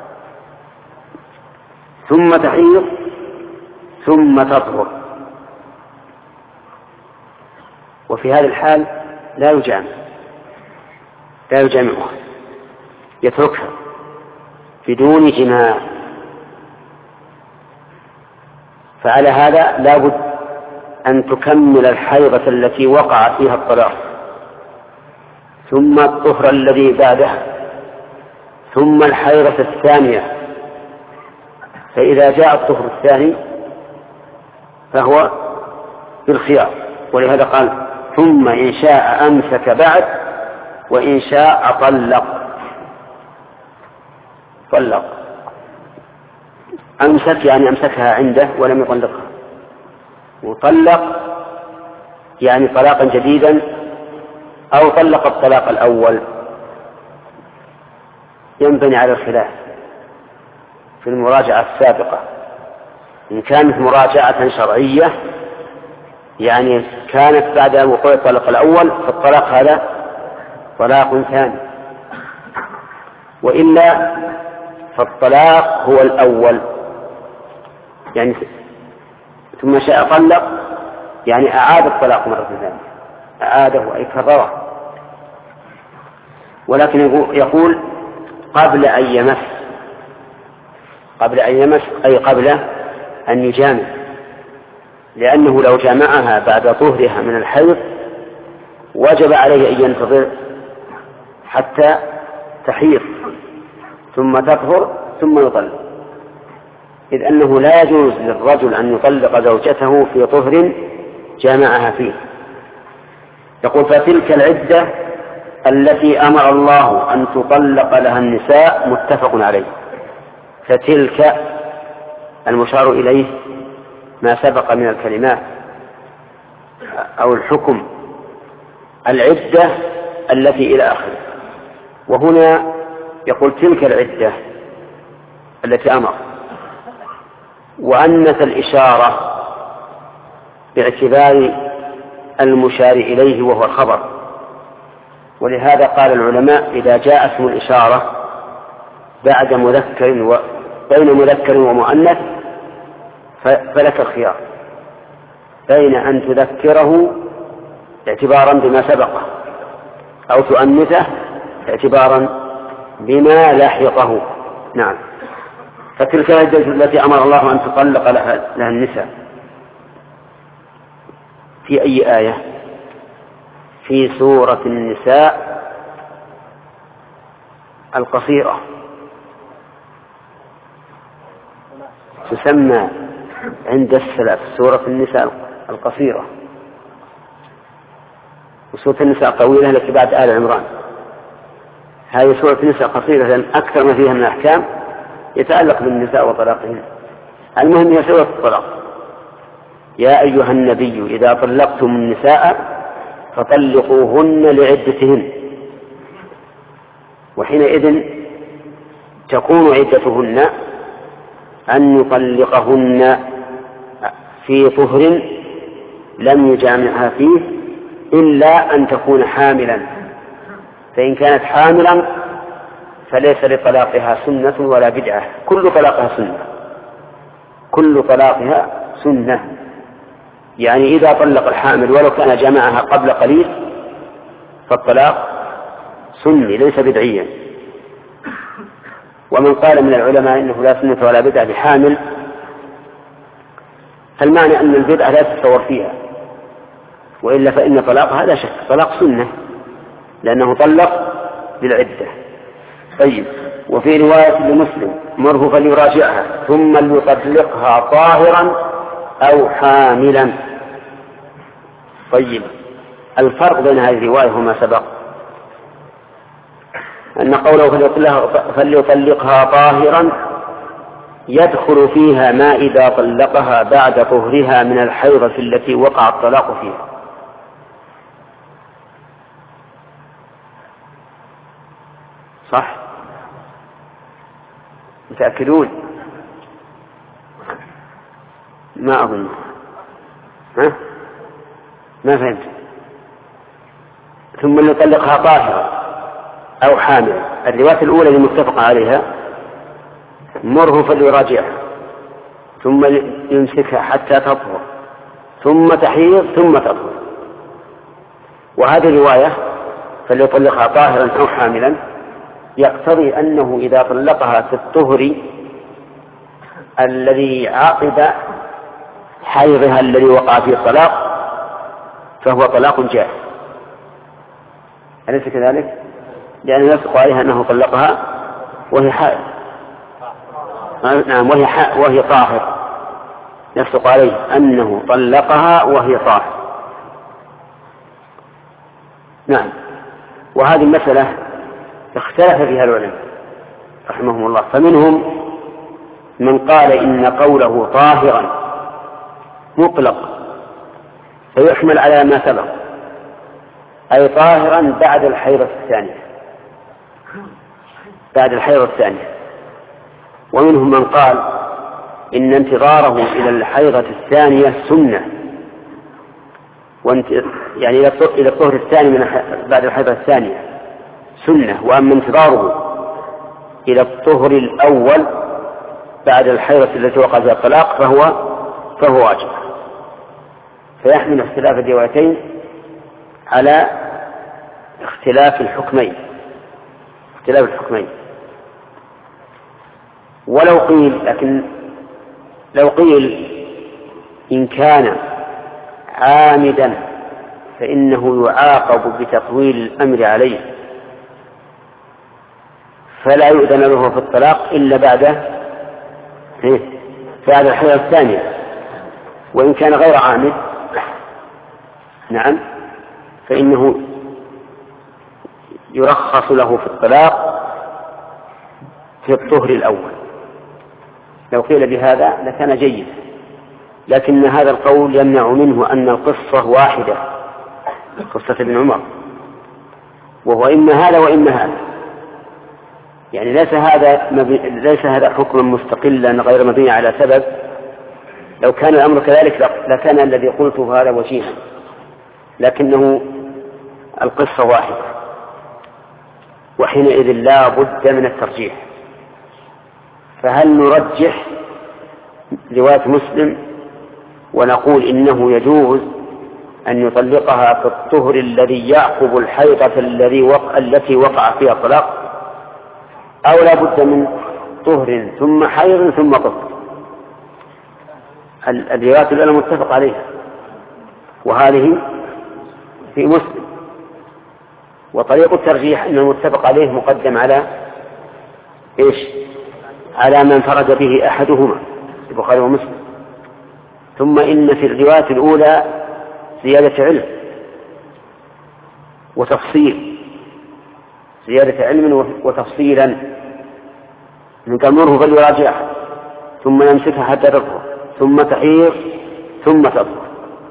ثم تحيض ثم تطهر. وفي هذه الحال لا يجامع لا يجامعها، يتركها بدون جماع. فعلى هذا لا بد أن تكمل الحيضة التي وقع فيها الطلاق ثم الطهر الذي بعدها ثم الحيضة الثانية. فإذا جاء الطهر الثاني فهو بالخيار، ولهذا قال ثم إن شاء أمسك بعد وإن شاء طلق. طلق أمسك يعني أمسكها عنده ولم يطلقها، وطلق يعني طلاقا جديدا أو طلق الطلاق الأول ينبني على الخلاف في المراجعة السابقة. إن كانت مراجعة شرعية يعني كانت بعد وقوع الطلاق الأول فالطلاق هذا طلاق ثاني، وإلا فالطلاق هو الأول يعني ثم شاء طلق يعني أعاد الطلاق مرة ثانية، أعاده أي كرره. ولكن يقول قبل أن يمس، قبل أن يمس أي قبل أن يجامع، لأنه لو جامعها بعد طهرها من الحيض وجب عليه أن ينتظر حتى تحيض ثم تطهر ثم يطلق، إذ أنه لا يجوز للرجل أن يطلق زوجته في طهر جامعها فيه. يقول فتلك العدة التي أمر الله أن تطلق لها النساء متفق عليه. فتلك المشار إليه ما سبق من الكلمات أو الحكم، العدة التي إلى آخره. وهنا يقول تلك العدة التي أمر، وأنث الإشارة باعتبار المشار إليه وهو الخبر، ولهذا قال العلماء إذا جاء اسم الإشارة بعد مذكر و... بين مذكر ومؤنث فلك الخيار بين أن تذكره اعتبارا بما سبقه أو تؤنثه اعتبارا بما لاحقه. نعم. فتلك العدة التي أمر الله أن تطلق لها, لها النساء في أي آية؟ في سورة النساء القصيرة، تسمى عند السلف سورة النساء القصيرة، وسورة النساء الطويلة التي بعد آل عمران. هذه سورة النساء قصيرة لأن أكثر ما فيها من الأحكام يتعلق بالنساء وطلاقهم. المهم هي سورة الطلاق. يا أيها النبي إذا طلقتم النساء فطلقوهن لعدتهن، وحينئذ تكون عدتهن أن يطلقهن في طهر لم يجامعها فيه إلا أن تكون حاملا، فإن كانت حاملا فليس لطلاقها سنة ولا بدعة، كل طلاقها سنة، كل طلاقها سنة. يعني إذا طلق الحامل ولو كان جمعها قبل قليل فالطلاق سني ليس بدعيا. ومن قال من العلماء إنه لا سنة ولا بدعة بحامل فالمعنى أن البدعة لا تتصور فيها، وإلا فإن طلاقها لا شك طلاق سنة لأنه طلق بالعدة. طيب. وفي رواية لمسلم مره فليراجعها ثم ليطلقها طاهرا أو حاملا. طيب. الفرق بين هذه الرواية وما سبق أن قوله فليطلقها طاهرا يدخل فيها ما إذا طلقها بعد طهرها من الحيضة التي وقع الطلاق فيها. صح؟ متأكدون؟ ما أظن. ها؟ ما فهمت. ثم ليطلقها طاهرا أو حامل. الرواية الأولى المتفق عليها مره فليراجعها ثم يمسكها حتى تطهر ثم تحيض ثم تطهر. وهذه الرواية فليطلقها طاهرا أو حاملا يقتضي أنه إذا طلقها في الطهر الذي عقب حيضها الذي وقع فيه الطلاق فهو طلاق جائز، أليس كذلك؟ لأن يصدق عليها أنه طلقها وهي حائض. نعم. وهي حائض وهي طاهر، يصدق عليه أنه طلقها وهي طاهر. نعم. وهذه المسألة اختلف فيها العلماء رحمهم الله، فمنهم من قال إن قوله طاهرا مطلق فيحمل على ما سبق، أي طاهرا بعد الحيضة الثانية، بعد الحيضة الثانية. ومنهم من قال إن انتظاره إلى الحيضة الثانية سنة، يعني إلى الطهر الثاني من بعد الحيضة الثانية سنة، وأما انتظاره إلى الطهر الأول بعد الحيضة التي وقع فيها الطلاق فهو فهو واجب. فيحمل اختلاف الروايتين على اختلاف الحكمين اختلاف الحكمين ولو قيل لكن لو قيل إن كان عامدا فإنه يعاقب بتطويل الأمر عليه، فلا يؤذن له في الطلاق إلا بعد بعد الحيضة الثانية. وإن كان غير عامد نعم فإنه يرخص له في الطلاق في الطهر الأول. لو قيل بهذا لكان جيد، لكن هذا القول يمنع منه أن القصة واحدة، قصة ابن عمر، وهو إما هذا وإما هذا، يعني ليس هذا ليس هذا حكما مستقلا غير مبني على سبب. لو كان الأمر كذلك لكان الذي قلته هذا وجيها، لكنه القصة واحدة، وحينئذ لا بد من الترجيح. فهل نرجح رواية مسلم ونقول إنه يجوز أن يطلقها في الطهر الذي يعقب الحيضة الذي وقع التي وقع فيها الطلاق، أو لا بد من طهر ثم حيض ثم طهر؟ الروايات الأولى متفق عليها، وهذه في مسلم. وطريق الترجيح أن المتفق عليه مقدم على إيش؟ على من انفرد به أحدهما، البخاري ومسلم. ثم إن في الرواية الأولى زيادة علم وتفصيل، زيادة علم وتفصيلا، من كمره فليراجعها ثم يمسكها حتى تطهر ثم تحيض ثم تطهر.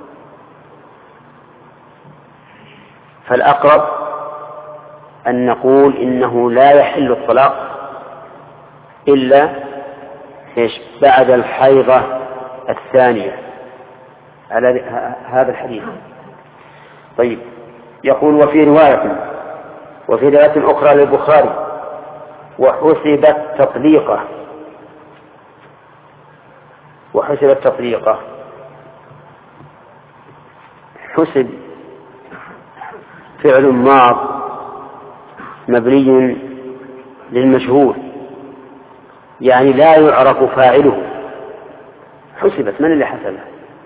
فالأقرب أن نقول إنه لا يحل الطلاق إلا بعد الحيضة الثانية على هذا الحديث. طيب، يقول وفي رواية وفي رواية أخرى للبخاري وحسبت تطليقه وحسبت تطليقه حسب فعل ماض مبني للمشهور، يعني لا يعرف فاعله. حسبت، من اللي حسبها؟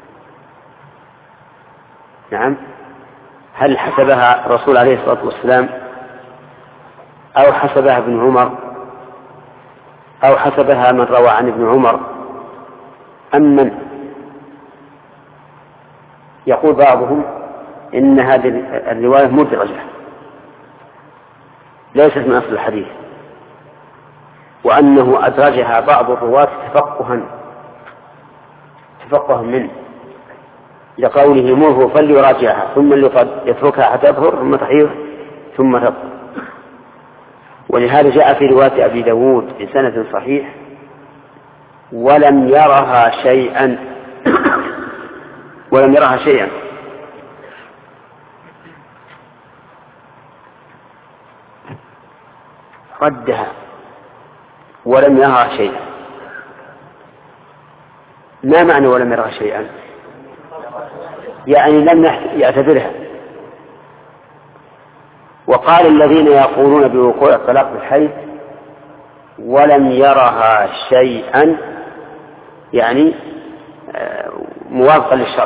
نعم، هل حسبها الرسول عليه الصلاة والسلام، أو حسبها ابن عمر، أو حسبها من روى عن ابن عمر، أم من؟ يقول بعضهم إن هذه الرواية مدرجة ليست من أصل الحديث، وأنه أدرجها بعض الرواة تفقها تفقها منه، لقوله مره فليراجعها ثم يتركها حتى تطهر ثم تحيض ثم تطهر. ولهذا جاء في رواية أبي داود بسند صحيح ولم يرها شيئا ولم يرها شيئا ردها ولم يرها شيئا. ما معنى ولم يرها شيئا؟ يعني لم يعتبرها. وقال الذين يقولون بوقوع الطلاق بالحيض ولم يرها شيئا يعني موافقا للشرع،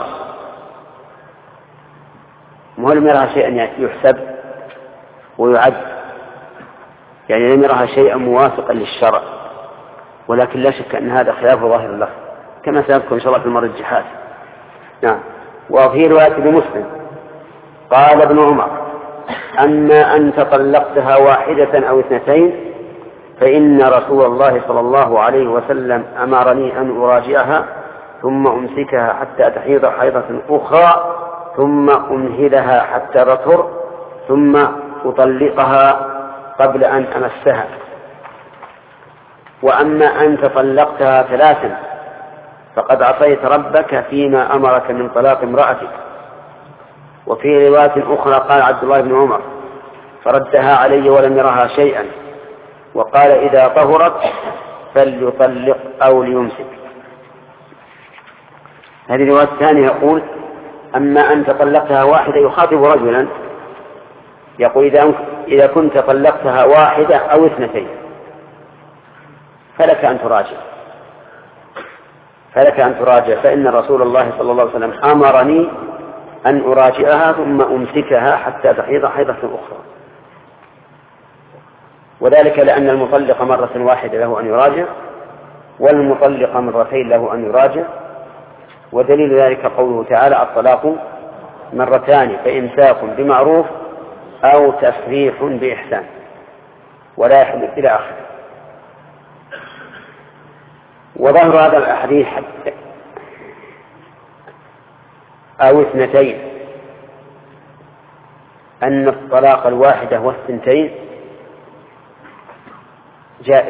ما لم يرها شيئا يعني يحسب ويعد، يعني لم يرها شيئا موافقا للشرع، ولكن لا شك أن هذا خلاف ظاهر له كما سيذكر إن شاء الله في المرجحات. نعم. وفي رواية بمسلم قال ابن عمر أما أن تطلقتها واحدة أو اثنتين فإن رسول الله صلى الله عليه وسلم أمرني أن أراجعها ثم أمسكها حتى تحيض حيضة أخرى ثم أمهلها حتى تطهر ثم أطلقها قبل أن أمسها. وأما أنت طلقتها ثلاثا فقد عصيت ربك فيما أمرك من طلاق امرأتك. وفي رواية أخرى قال عبد الله بن عمر فردها علي ولم يرها شيئا وقال إذا طهرت فليطلق أو ليمسك. هذه الرواية الثانية يقول أما أنت طلقتها واحدة يخاطب رجلا يقول إذا, إذا كنت طلقتها واحدة أو اثنتين فلك أن تراجع فلك أن تراجع فإن رسول الله صلى الله عليه وسلم أمرني أن أراجعها ثم أمسكها حتى تحيض حيضة أخرى. وذلك لأن المطلق مرة واحدة له أن يراجع والمطلق مرتين له أن يراجع. ودليل ذلك قوله تعالى الطلاق مرتان فإمساك بمعروف أو تسريح بإحسان ولا يحل إلى آخره. وظهر هذا الحديث أو اثنتين أن الطلاق الواحدة والثنتين جائز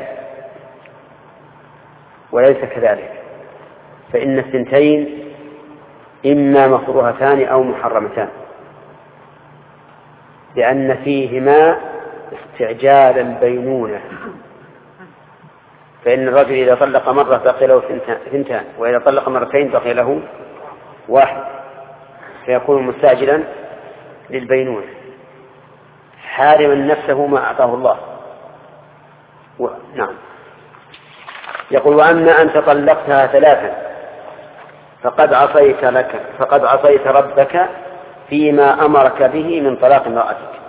وليس كذلك، فإن الثنتين إما مكروهتان أو محرمتان لأن فيهما استعجال البينونة. فإن الرجل إذا طلق مرة بقي له ثنتان وإذا طلق مرتين بقي له واحد فيكون مستعجلا للبينونة حارما نفسه ما أعطاه الله. و... نعم. يقول وأما أنت طلقتها ثلاثا فقد عصيت لك فقد عصيت ربك فيما أمرك به من طلاق امرأتك.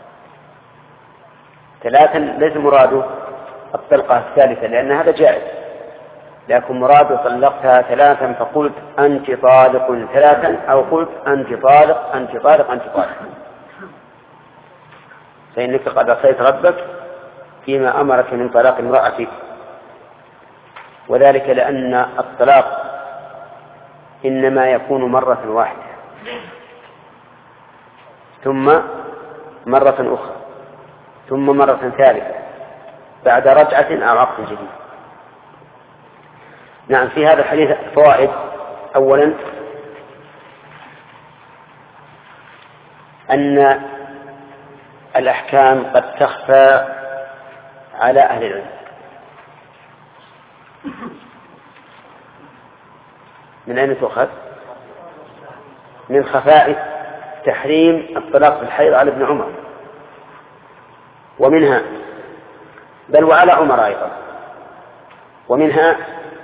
ثلاثا ليس مراده الطلقة الثالثة لأن هذا جائز، لكن مراده طلقتها ثلاثا فقلت أنت طالق ثلاثا أو قلت أنت طالق أنت طالق أنت طالق فإنك قد عصيت ربك فيما أمرك من طلاق امرأتك. وذلك لأن الطلاق إنما يكون مرة واحدة ثم مرة أخرى ثم مرة ثالثة بعد رجعة أو عقد جديد. نعم. في هذا الحديث فوائد. أولا أن الأحكام قد تخفى على أهل العلم. من أين تؤخذ؟ من خفاء تحريم الطلاق في الحيض على ابن عمر ومنها بل وعلى عمر أيضا. ومنها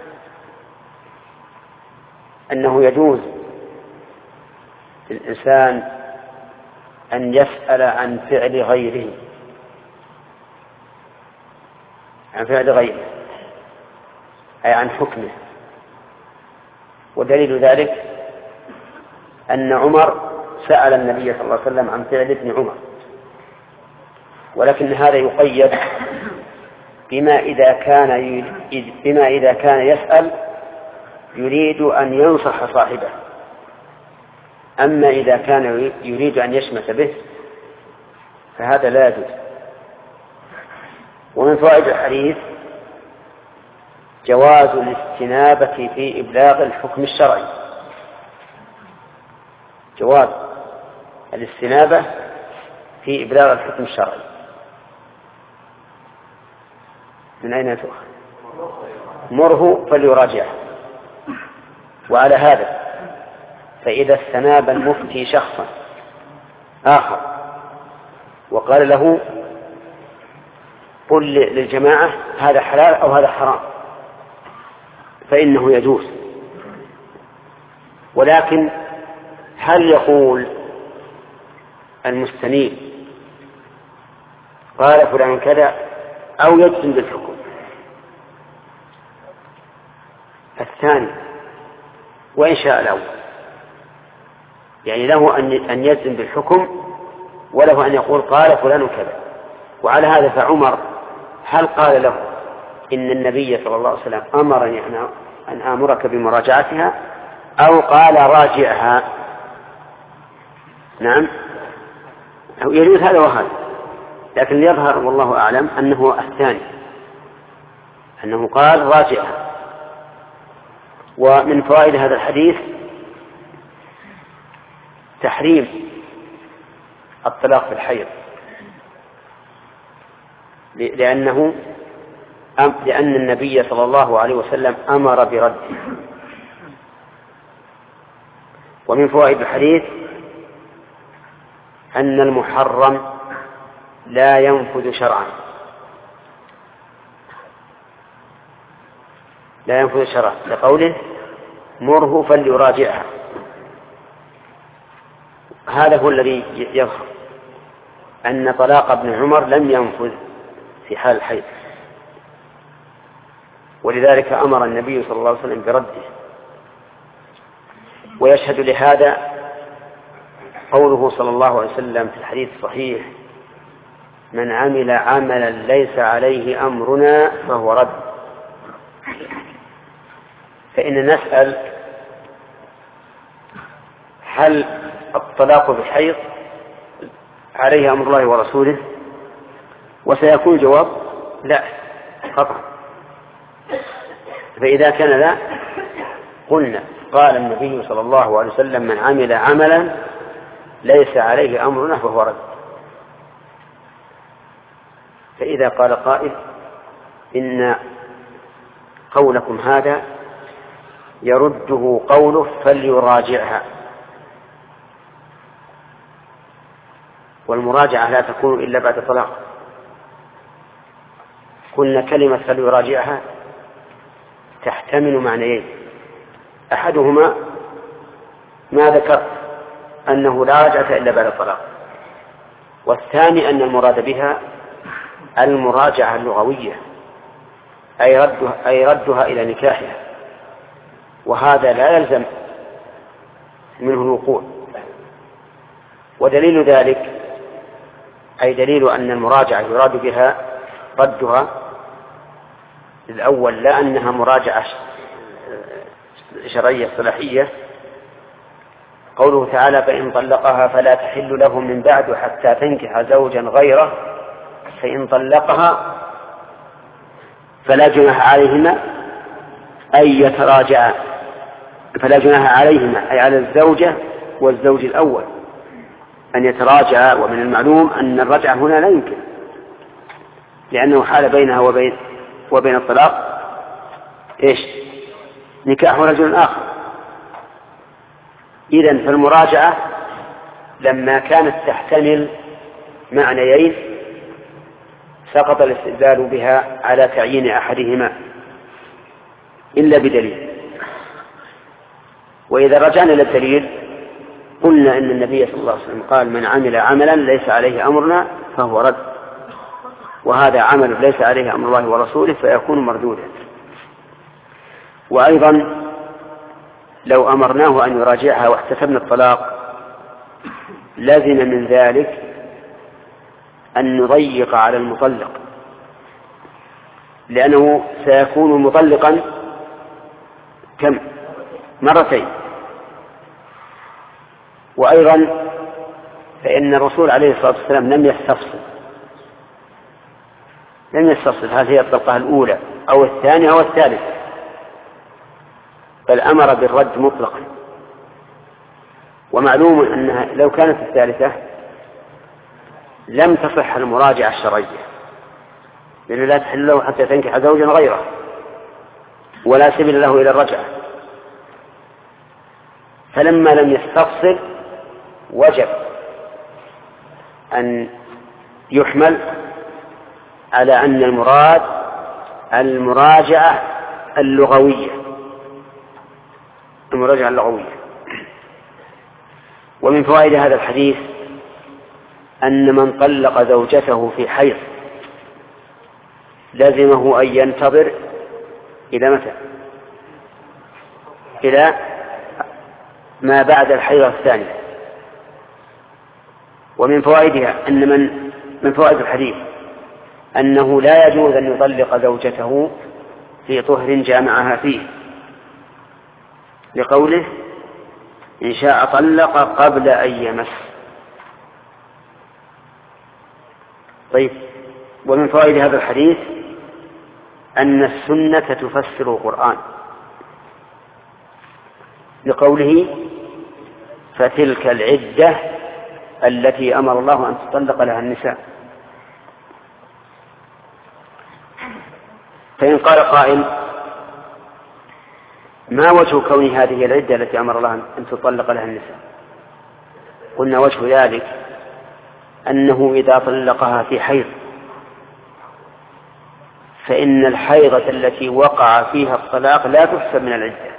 أنه يجوز للإنسان أن يسأل عن فعل غيره عن فعل غيره أي عن حكمه. ودليل ذلك أن عمر سأل النبي صلى الله عليه وسلم عن فعل ابن عمر، ولكن هذا يقيد بما إذا كان بما إذا كان يسأل يريد أن ينصح صاحبه، أما إذا كان يريد أن يشمت به فهذا لا يجوز. ومن فوائد الحديث جواز الاستنابة في إبلاغ الحكم الشرعي، جواز الاستنابة في إبلاغ الحكم الشرعي. من أين تؤخذ؟ مره فليراجعه. وعلى هذا فإذا استناب المفتي شخصا آخر وقال له قل للجماعة هذا حلال أو هذا حرام فإنه يجوز. ولكن هل يقول المستنيب قال فلان كذا أو يجزم بالحكم؟ الثاني وإن شاء الأول، يعني له أن يجزم بالحكم وله أن يقول قال فلان كذا. وعلى هذا فعمر هل قال له إن النبي صلى الله عليه وسلم أمرني أن آمرك بمراجعتها أو قال راجعها؟ نعم يجوز هذا وهذا، لكن يظهر والله أعلم أنه الثاني، أنه قال راجعها. ومن فوائد هذا الحديث تحريم الطلاق في الحيض، لأنه لأن النبي صلى الله عليه وسلم أمر برده. ومن فوائد الحديث أن المحرم لا ينفذ شرعا، لا ينفذ شرعا لقوله مره فليراجعها. هذا هو الذي يظهر أن طلاق ابن عمر لم ينفذ في حال الحيض، ولذلك أمر النبي صلى الله عليه وسلم برده. ويشهد لهذا قوله صلى الله عليه وسلم في الحديث الصحيح: من عمل عملا ليس عليه أمرنا فهو رد. فإن نسأل هل الطلاق بالحيض عليه أمر الله ورسوله؟ وسيكون الجواب لا قطعا. فإذا كان لا قلنا قال النبي صلى الله عليه وسلم: من عمل عملا ليس عليه أمرنا فهو رد. فإذا قال قائل إن قولكم هذا يرده قوله فليراجعها، والمراجعة لا تكون إلا بعد طلاق. قلنا كلمة فليراجعها تحتمل معنيين: أحدهما ما ذكرت أنه لا رجعة إلا بعد الطلاق، والثاني أن المراد بها المراجعة اللغوية، أي ردها, أي ردها إلى نكاحها، وهذا لا يلزم منه الوقوع. ودليل ذلك أي دليل أن المراجعة يراد بها ردها الأول، لا أنها مراجعة شرعية صلاحية. قوله تعالى: فإن طلقها فلا تحل له من بعد حتى تنكح زوجا غيره فإن طلقها فلا جناح عليهما أن يتراجعا. فلا جناح عليهما أي على الزوجة والزوج الأول أن يتراجعا. ومن المعلوم أن الرجعة هنا لا يمكن، لأنه حال بينها وبين وبين الطلاق إيش؟ نكاح رجل آخر. إذن فالمراجعة لما كانت تحتمل معنيين سقط الاستدلال بها على تعيين أحدهما إلا بدليل. وإذا رجعنا إلى الدليل قلنا إن النبي صلى الله عليه وسلم قال: من عمل عملا ليس عليه أمرنا فهو رد، وهذا عمل ليس عليه أمر الله ورسوله فيكون مردودا. وأيضا لو أمرناه أن يراجعها واحتسبنا الطلاق لازم من ذلك أن نضيق على المطلق، لأنه سيكون مطلقا كم؟ مرتين. وأيضا فإن الرسول عليه الصلاة والسلام لم يستفصل لم يستفصل هل هي الطلقة الأولى أو الثانية أو الثالثة، بل أمر بالرد مطلقا. ومعلوم أنها لو كانت الثالثة لم تصح المراجعة الشرعية، لأنه لا تحل له حتى تنكح زوجا غيره ولا سبيل له إلى الرجعة. فلما لم يستفصل وجب أن يحمل على أن المراد المراجعة اللغوية المراجعة اللغوية. ومن فوائد هذا الحديث أن من طلق زوجته في حيض لازمه أن ينتظر إلى متى؟ إلى ما بعد الحيض الثانية. ومن فوائدها أن من من فوائد الحديث أنه لا يجوز أن يطلق زوجته في طهر جامعها فيه، لقوله: إن شاء طلق قبل أن يمس. طيب، ومن فوائد هذا الحديث أن السنة تفسر القرآن لقوله فتلك العدة التي أمر الله أن تطلق لها النساء. فإن قال قائل ما وجه كون هذه العدة التي أمر الله أن تطلق لها النساء؟ قلنا وجه ذلك أنه إذا طلقها في حيض فإن الحيضة التي وقع فيها الطلاق لا تحسب من العدة،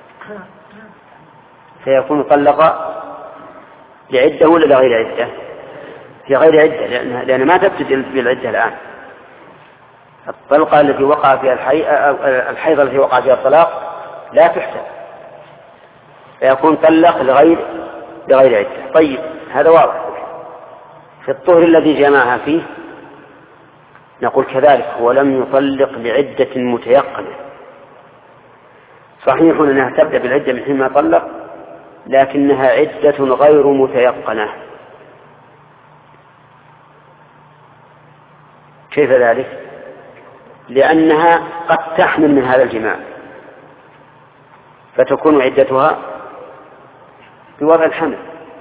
فيكون طلق لعدة ولا لغير عدة؟ في غير عدة، لأن, لأن ما تبتدئ بالعدة الآن. الطلقة التي وقع فيها الحي... الحيضة التي وقع فيها الطلاق لا تحسب، فيكون طلق لغير لغير عدة. طيب، هذا واضح. في الطهر الذي جمعها فيه نقول كذلك هو لم يطلق لعدة متيقنة. صحيح أنها تبدأ بالعدة من حين ما طلق، لكنها عدة غير متيقنة. كيف ذلك؟ لأنها قد تحمل من هذا الجماع فتكون عدتها بوضع الحمل،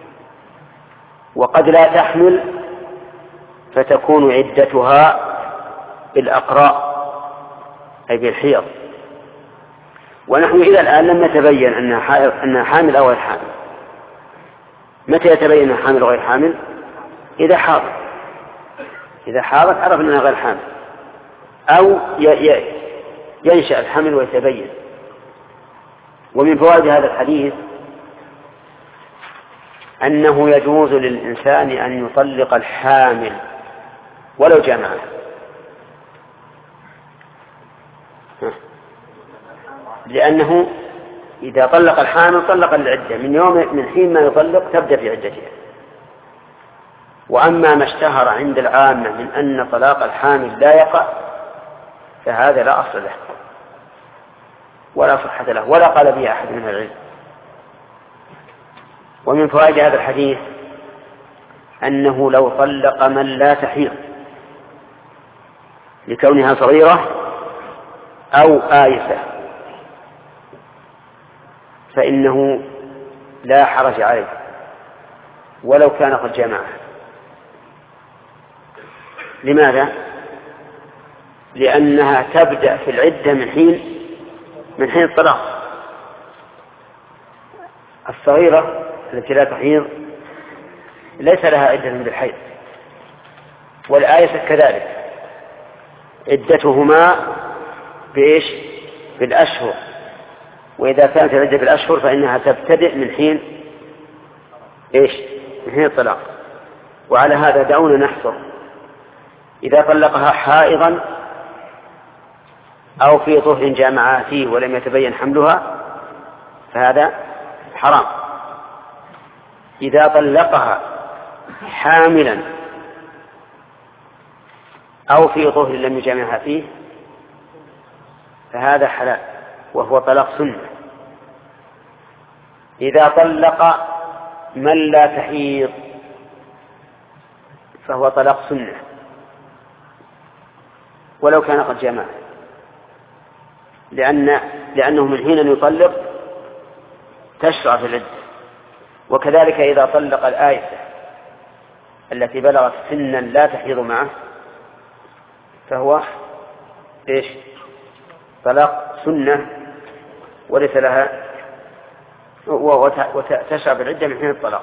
وقد لا تحمل فتكون عدتها بالأقراء أي بالحيض. ونحن إلى الآن لم نتبين أنها حامل أو غير حامل. متى يتبين أنها حامل أو غير حامل؟ إذا حاضت إذا حاضت عرف أنها غير حامل، أو ينشأ الحمل ويتبين. ومن فوائد هذا الحديث أنه يجوز للإنسان أن يطلق الحامل ولو جمعه، لأنه إذا طلق الحامل طلق العدة من يوم من حين ما يطلق تبدأ في عدتها. وأما ما اشتهر عند العامة من أن طلاق الحامل لا يقع فهذا لا أصل له ولا صحة له ولا قال به أحد من العلم. ومن فوائد هذا الحديث أنه لو طلق من لا تحيض لكونها صغيرة أو آيسة فإنه لا حرج عليه ولو كان قد جمعه. لماذا؟ لأنها تبدأ في العدة من حين من حين الطلاق. الصغيرة التي لا تحيض ليس لها عدة من الحيض، والآيسة كذلك عدتهما بإيش؟ بالأشهر. وإذا كانت العدة بالأشهر فإنها تبتدئ من حين إيش؟ من حين الطلاق. وعلى هذا دعونا نحصر: إذا طلقها حائضا أو في طهر جامعها فيه ولم يتبين حملها فهذا حرام. إذا طلقها حاملا أو في طهر لم يجامعها فيه فهذا حلال وهو طلاق سنة. إذا طلق من لا تحيض فهو طلاق سنة ولو كان قد جمع، لأن لأنه من حين أن يطلق تشرع في العدة. وكذلك إذا طلق الآيسة التي بلغت سنا لا تحيض معه فهو إيش؟ طلاق سنة وليس لها وتشرع في العدة من حين الطلاق.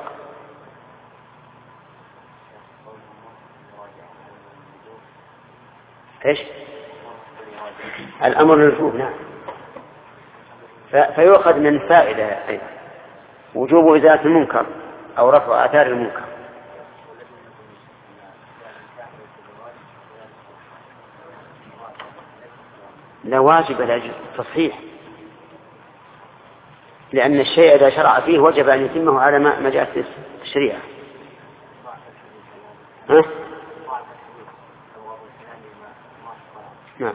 إيش؟ الأمر للوجوب، نعم. فيؤخذ من الفائدة أيضا وجوب إزالة المنكر أو رفع آثار المنكر. لا واجب لأجل التصحيح، لأن الشيء إذا شرع فيه وجب أن يتمه على ما جاءت في الشريعة. ها؟ نعم.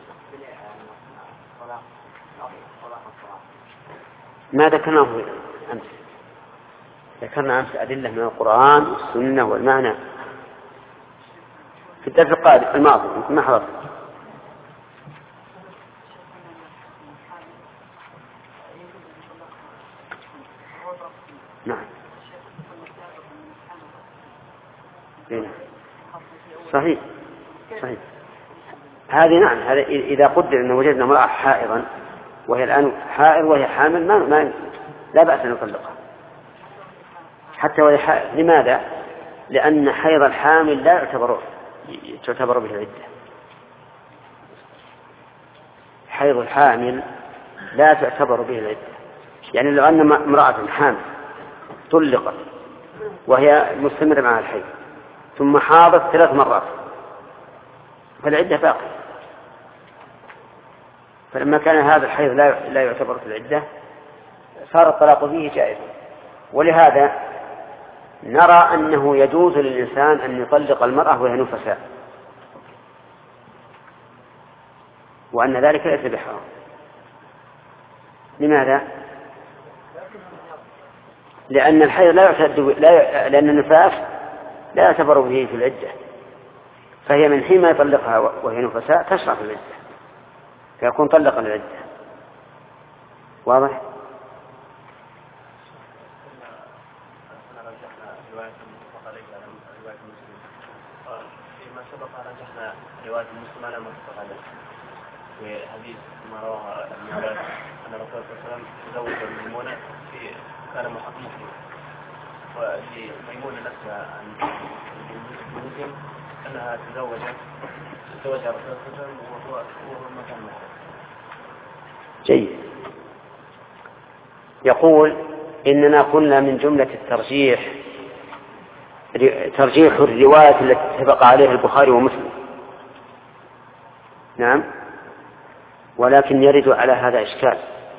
ما ذكرناه أمس؟ ذكرنا أمس أدلة من القرآن والسنة والمعنى. في الدرس القادم الماضي ما حضرت. نعم صحيح صحيح هذه نعم. هذا إذا قدر أن وجدنا امرأة حائضا وهي الآن حائض وهي حامل ما, ما لا بأس أن نطلقها حتى وهي حائض. لماذا؟ لأن حيض الحامل لا يعتبر تعتبر به العدة. حيض الحامل لا تعتبر به العدة. يعني لو أن امرأة حامل طلقت وهي مستمرة مع الحيض ثم حاضت ثلاث مرات فالعدة باقية. فلما كان هذا الحيض لا لا يعتبر في العدة صار الطلاق فيه جائزا. ولهذا نرى أنه يجوز للإنسان أن يطلق المرأة وهي نفساء وأن ذلك ليس بحرام. لماذا؟ لأن الحيض لا يعتد لا لأن النفاس لا يعتبر به في العدة فهي من حين ما يطلقها وهي نفساء تشرع في العدة فيكون طلق العدة. واضح؟ فيما سبق رجحنا رواية مسلم على متفق عليه وحديث ما رواه ابن عباس أن الرسول صلى الله عليه وسلم تزوج الميمونة في كان محرم ولميمونة نفسها عن مسلم أنها تزوجت تزوج الرسول صلى الله عليه وسلم وهو وهو مكان محرم. جيد. يقول إننا قلنا من جملة الترجيح ترجيح الرواية التي اتفق عليها البخاري ومسلم. نعم. ولكن يرد على هذا إشكال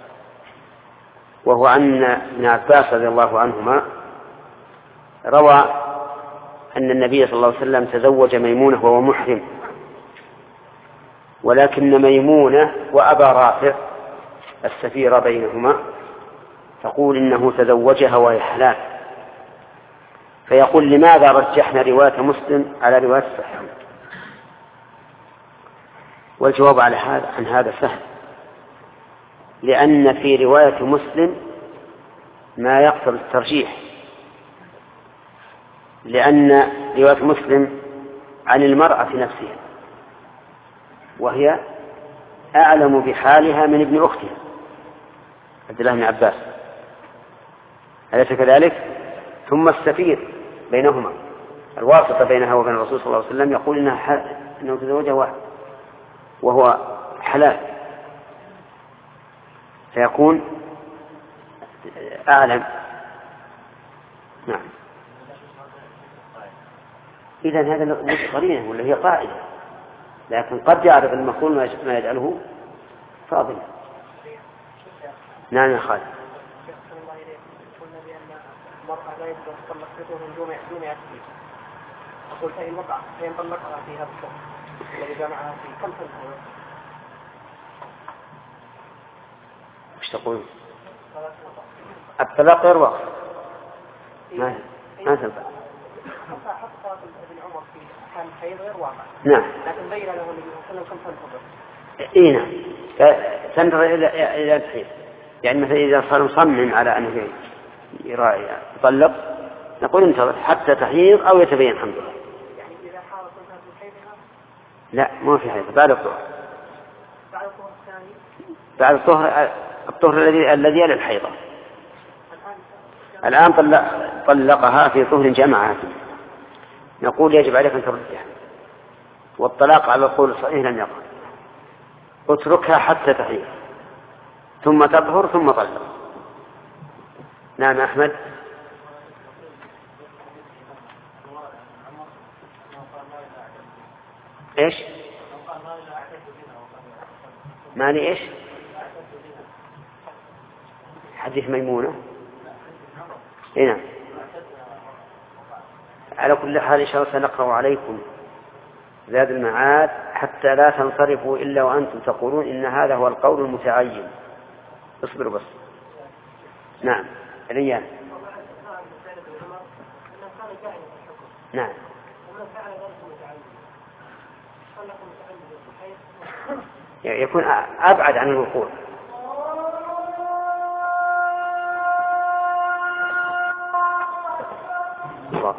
وهو أن ابن عباس رضي الله عنهما روى أن النبي صلى الله عليه وسلم تزوج ميمونة وهو محرم ولكن ميمونة وأبا رافع السفير بينهما تقول إنه تزوجها وهي حلال. فيقول لماذا رجحنا رواية مسلم على رواية الصحيح؟ والجواب على هذا عن هذا سهل لأن في رواية مسلم ما يقتضي الترجيح لأن رواية مسلم عن المرأة نفسها وهي أعلم بحالها من ابن أختها عبد الله بن عباس أليس كذلك؟ ثم السفير بينهما الواسطة بينها وبين الرسول صلى الله عليه وسلم يقول إنها حل... إنه تزوجها واحد وهو حلال فيكون أعلم. نعم. إذن هذا مش قرينة ولا هي قاعدة لكن قد يعرف المقول ما يجعله فاضلا. نعم يا خالد. المرأة لا يجوز تطلق بطول دون دون عتيق. أقول فإن وقع فإن طلقها في هذا الشهر الذي جمعها في كم سنة؟ وش تقول؟ الطلاق غير واقع. ما ما تنفع. حتى ابن عمر في حال حيض غير واقع. نعم. لكن بين له النبي صلى الله عليه وسلم كم سنة؟ إيه نعم. تنظر إلى إلى الحيض. يعني مثلا إذا صار مصمم على أنه يطلق نقول انتظر حتى تحيض أو يتبين حمله. يعني إذا حارت انتهت من حيضها؟ لا ما في حيض بعد الطهر. بعد الطهر الثاني؟ بعد الطهر الطهر الذي الذي يلي الحيضة. الآن طلق طلقها في طهر جمعها فيه. نقول يجب عليك أن تردها والطلاق على القول الصحيح لم يقع. اتركها حتى تحيض ثم تطهر ثم طلق. نعم أحمد. إيش ماني إيش حديث ميمونة. إيه نعم. على كل حال إن شاء الله سنقرأ عليكم زاد المعاد حتى لا تنصرفوا إلا وأنتم تقولون إن هذا هو القول المتعين. اصبروا بس. نعم ريان. نعم يكون أبعد عن الوقوع. الله.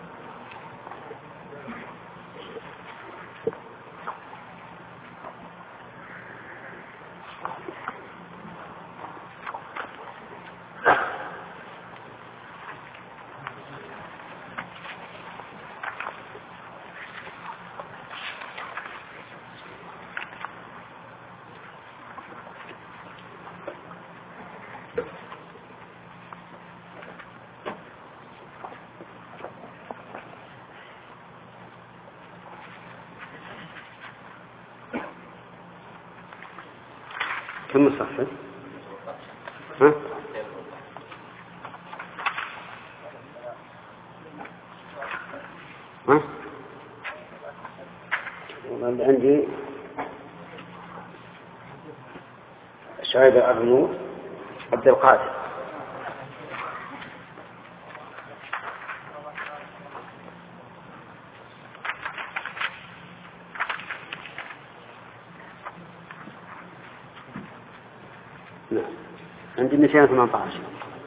كم الصفحة؟ ها؟ ها؟ والله عندي شاهد أبو عبد القادر. عندي مئتين وثمانية عشر.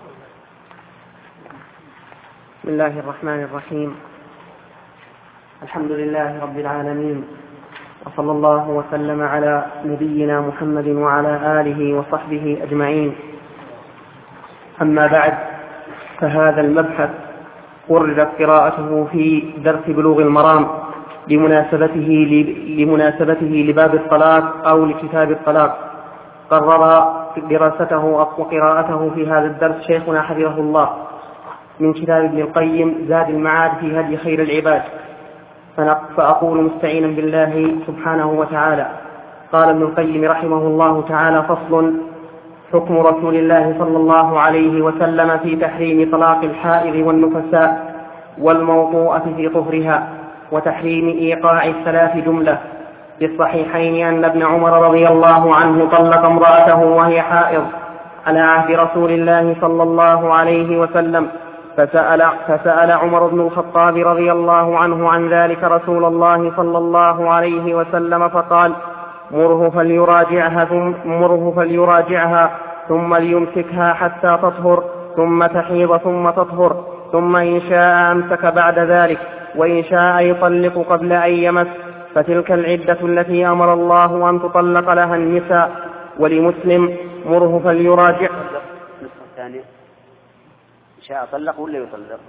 بسم الله الرحمن الرحيم. الحمد لله رب العالمين، وصلى الله وسلم على نبينا محمد وعلى آله وصحبه أجمعين. أما بعد، فهذا المبحث قررت قراءته في درس بلوغ المرام لمناسبته لمناسبته لباب الطلاق أو لكتاب الطلاق. قرر دراسته وقراءته في هذا الدرس شيخنا حفظه الله من كتاب ابن القيم زاد المعاد في هدي خير العباد. فأقول مستعينا بالله سبحانه وتعالى: قال ابن القيم رحمه الله تعالى: فصل: حكم رسول الله صلى الله عليه وسلم في تحريم طلاق الحائض والنفساء والموطوءة في طهرها، وتحريم إيقاع الثلاث جملة. في الصحيحين أن ابن عمر رضي الله عنه طلق امرأته وهي حائض على عهد رسول الله صلى الله عليه وسلم، فسأل, فسأل عمر بن الخطاب رضي الله عنه عن ذلك رسول الله صلى الله عليه وسلم فقال: مره فليراجعها ثم, مره فليراجعها ثم ليمسكها حتى تطهر ثم تحيض ثم تطهر، ثم إن شاء أمسك بعد ذلك، وإن شاء يطلق قبل أن يمس، فتلك العدة التي أمر الله أن تطلق لها النساء. ولمسلم: مره فليراجع. الثاني: إن شاء طلق ولا يطلق؟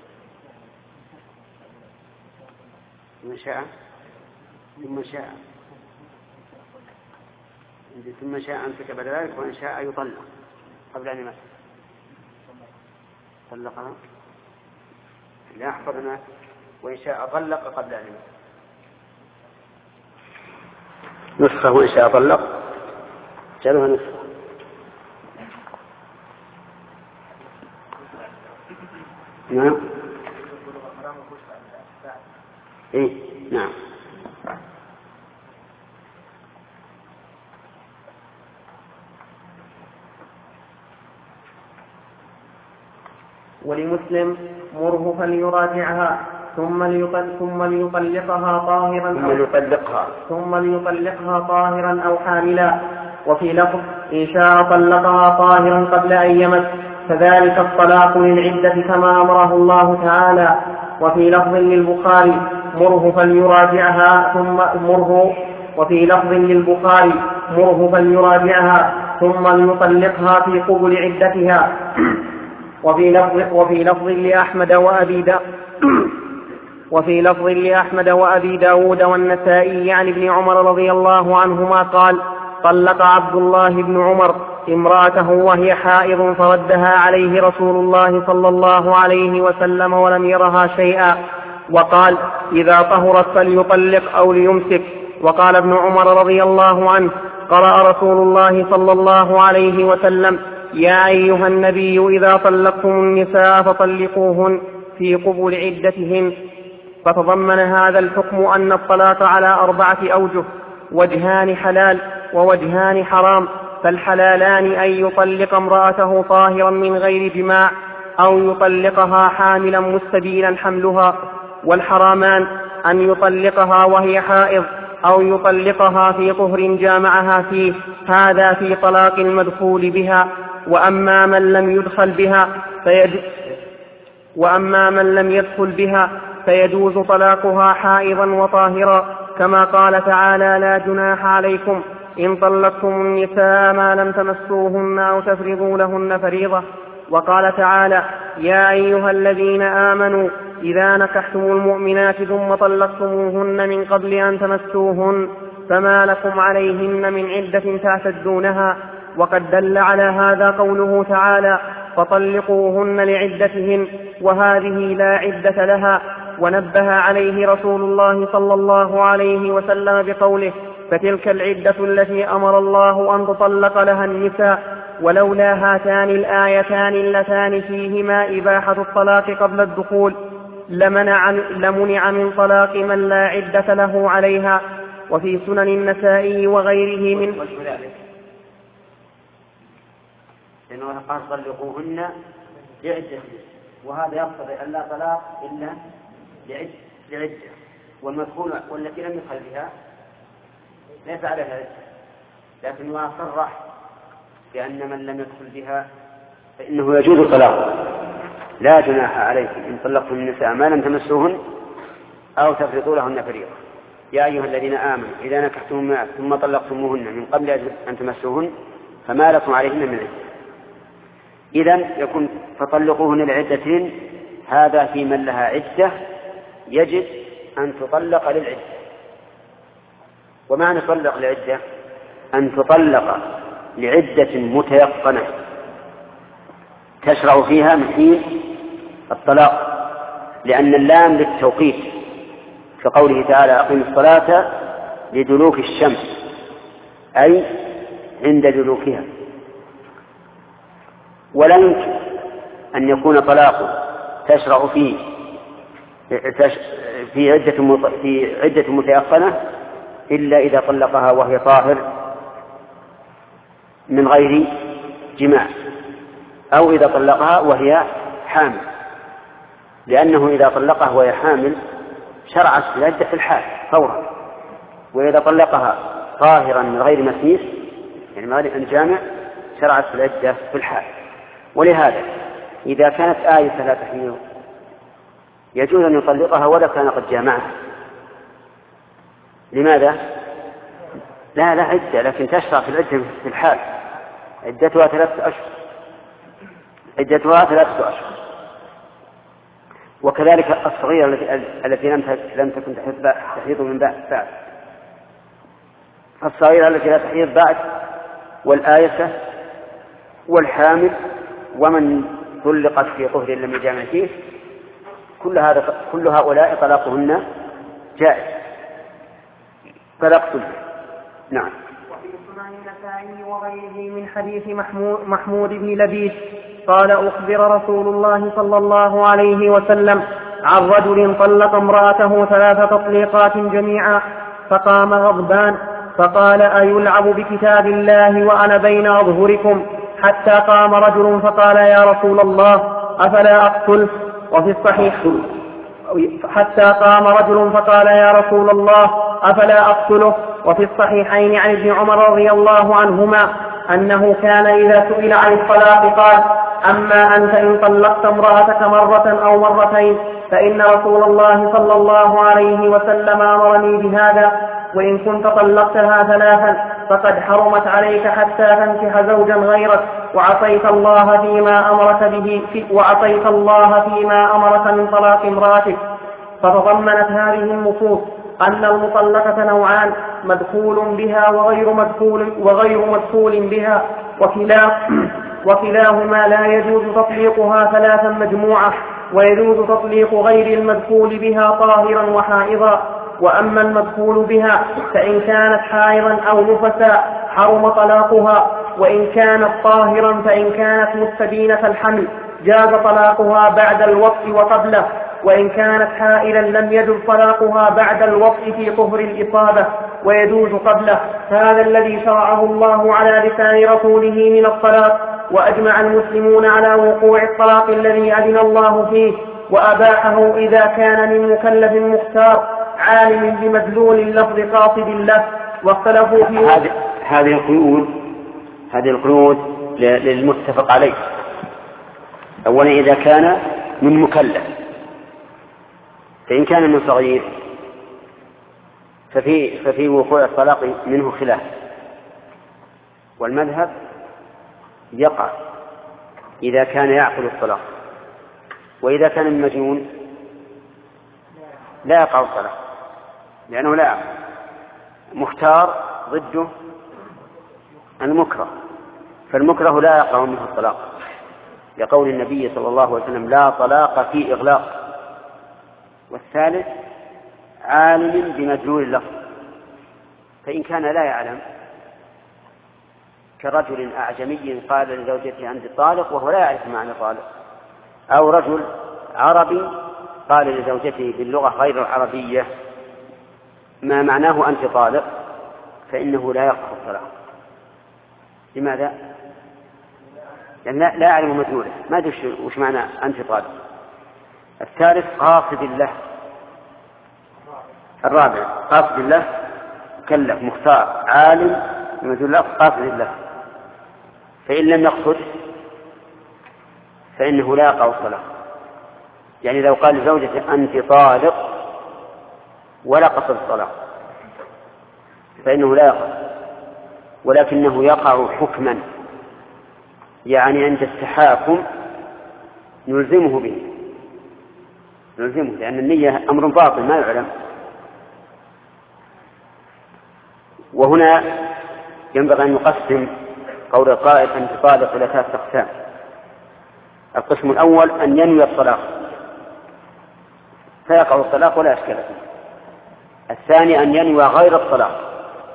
إن شاء ثم شاء ثم شاء أمسك بعد ذلك، وإن شاء يطلق قبل أن يمس. طلقها لا أحفظنا. وإن شاء طلق قبل أن يمس. نسخة وإن شاء طلق جعلها نسخة. نعم. إيه نعم. ولمسلم: مره فليراجعها ثم ليطلق ثم ليطلقها طاهرا ثم ليطلقها ثم ليطلقها طاهرا أو حاملا. وفي لفظ: إن شاء طلقها طاهرا قبل أن يمس، فذلك الطلاق للعدة كما أمره الله تعالى. وفي لفظ للبخاري: مره فليراجعها ثم مره وفي لفظ للبخاري: مره فليراجعها ثم ليطلقها في قبل عدتها. وفي لفظ وفي لفظ لأحمد وأبي دا وفي لفظ لأحمد وأبي داود والنسائي عن ابن عمر رضي الله عنهما قال: طلق عبد الله بن عمر امرأته وهي حائض فردها عليه رسول الله صلى الله عليه وسلم ولم يرها شيئا، وقال: إذا طهرت فليطلق أو ليمسك. وقال ابن عمر رضي الله عنه: قرأ رسول الله صلى الله عليه وسلم: يا أيها النبي إذا طلقتم النساء فطلقوهن في قبل عدتهن. فتضمن هذا الحكم أن الطلاق على أربعة أوجه: وجهان حلال ووجهان حرام. فالحلالان أن يطلق امرأته طاهرا من غير جماع، أو يطلقها حاملا مستبينا حملها. والحرامان أن يطلقها وهي حائض، أو يطلقها في طهر جامعها فيه، هذا في طلاق المدخول بها. وأما من لم يدخل بها فيد وأما من لم يدخل بها فيجوز طلاقها حائضا وطاهرا، كما قال تعالى: لا جناح عليكم إن طلقتم النساء ما لم تمسوهن أو تفرضوا لهن فريضة. وقال تعالى: يا أيها الذين آمنوا إذا نكحتم المؤمنات ثم طلقتموهن من قبل أن تمسوهن فما لكم عليهن من عدة تعتدونها. وقد دل على هذا قوله تعالى: فطلقوهن لعدتهن، وهذه لا عدة لها. ونبه عليه رسول الله صلى الله عليه وسلم بقوله: فتلك العدة التي أمر الله أن تطلق لها النساء. ولولا هاتان الآيتان اللتان فيهما إباحة الطلاق قبل الدخول لمنع, لمنع من طلاق من لا عدة له عليها. وفي سنن النسائي وغيره من لأنه قال: طلقوهن لعدة، وهذا يقتضي أن لا طلاق إلا لعدة، والمدخول والتي لم يدخل بها ليس عليها عدة، لكنه صرح بأن من لم يدخل بها فإنه يجوز طلاقه. لا جناح عليكم إن طلقتم النساء ما لم تمسوهن أو تفرضوا لهن فريضة. يا أيها الذين آمنوا إذا نكحتم المرأة ثم طلقتموهن من قبل أن تمسوهن فما لكم عليهن من عدة. إذن يكون فطلقوهن لعدتهن، هذا في من لها عدة يجب أن تطلق للعدة. ومعنى تطلق لعدة أن تطلق لعدة متيقنة تشرع فيها من حين الطلاق، لأن اللام للتوقيت، كقوله تعالى: أقم الصلاة لدلوك الشمس، أي عند دلوكها. ولا يمكن أن يكون طلاق تشرع فيه في عدة في عدة متيقنة إلا إذا طلقها وهي طاهر من غير جماع، أو إذا طلقها وهي حامل، لأنه إذا طلقها وهي حامل شرعت في العدة في الحال فورا، وإذا طلقها طاهرا من غير مسيس يعني من غير جامع شرعت في العدة في الحال. ولهذا إذا كانت آية لا تحيض يجوز أن يطلقها ولو كان قد جامعها. لماذا؟ لا لا عدة، لكن تشرع في العدة في الحال. عدتها ثلاثة أشهر عدتها ثلاثة أشهر وكذلك الصغيرة التي لم تكن تحيض من بعد، الصغيرة التي لا تحيض بعد، والآيسة والحامل ومن طلقت في طهر لم يجامع فيه، كل هذا كل هؤلاء طلاقهن جائز طلاق سنة. نعم. وفي سنن النسائي وغيره من حديث محمود بن لبيد قال: أخبر رسول الله صلى الله عليه وسلم عن رجل طلق امرأته ثلاث تطليقات جميعا، فقام غضبان فقال: أيلعب بكتاب الله وأنا بين أظهركم؟ حتى قام رجل فقال: يا رسول الله أفلا أقتله؟ وفي الصحيح حتى قام رجل فقال: يا رسول الله أفلا أقتله؟ وفي الصحيحين عن ابن عمر رضي الله عنهما أنه كان إذا سئل عن الطلاق قال: أما أنت إن طلقت امرأتك مرة أو مرتين فإن رسول الله صلى الله عليه وسلم أمرني بهذا، وإن كنت طلقتها ثلاثا فقد حرمت عليك حتى تنكح زوجا غيرك، وعصيت الله فيما أمرك به في وعصيت الله فيما أمرك من طلاق امرأتك. فتضمنت هذه النصوص أن المطلقة نوعان: مدخول بها وغير مدخول وغير مدخول بها، وكلا وكلاهما لا يجوز تطليقها ثلاثا مجموعة، ويجوز تطليق غير المدخول بها طاهرا وحائضا. وأما المدخول بها فإن كانت حائضا أو نفسا حرم طلاقها، وإن كانت طاهرا فإن كانت مستبينة الحمل جاز طلاقها بعد الوطء وقبله، وإن كانت حائلا لم يجوز طلاقها بعد الوطء في طهر الإصابة ويجوز قبله. هذا الذي شرعه الله على لسان رسوله من الطلاق، وأجمع المسلمون على وقوع الطلاق الذي أذن الله فيه وأباحه إذا كان من مكلف مختار. عالم بمدلول اللفظ قاصد له. واختلفوا في هذه القيود هذه القيود للمتفق عليه. أولا إذا كان من مكلف، فإن كان من صغير ففي, ففي وقوع الطلاق منه خلاف، والمذهب يقع إذا كان يعقل الطلاق، وإذا كان من مجنون لا يقع الطلاق لأنه لا يعقل. مختار ضده المكره، فالمكره لا يقع منه الطلاق لقول النبي صلى الله عليه وسلم لا طلاق في إغلاق. والثالث عالم بمدلول اللفظ، فإن كان لا يعلم كرجل أعجمي قال لزوجته أنت طالق وهو لا يعرف معنى طالق، أو رجل عربي قال لزوجته باللغة غير العربية ما معناه أنت طالق، فإنه لا يقع الطلاق. لماذا؟ لأن يعني لا يعلم مدلوله، ما أدري وش معنى أنت طالق. الثالث قاصد الله. الرابع قاصد الله مكلف مختار عالم بمدلول الله قاصد الله، فإن لم يقصد فإنه لا يقع الطلاق. يعني لو قال لزوجته أنت طالق ولا قصد الطلاق فإنه لا يقع، ولكنه يقع حكما، يعني عند التحاكم نلزمه به نلزمه لأن النية أمر باطل ما يعلم. وهنا ينبغي أن نقسم قول القائل أنت طالق إلى ثلاثة أقسام. القسم الأول أن ينوي الطلاق فيقع الطلاق ولا أشكال فيه. الثاني أن ينوي غير الطلاق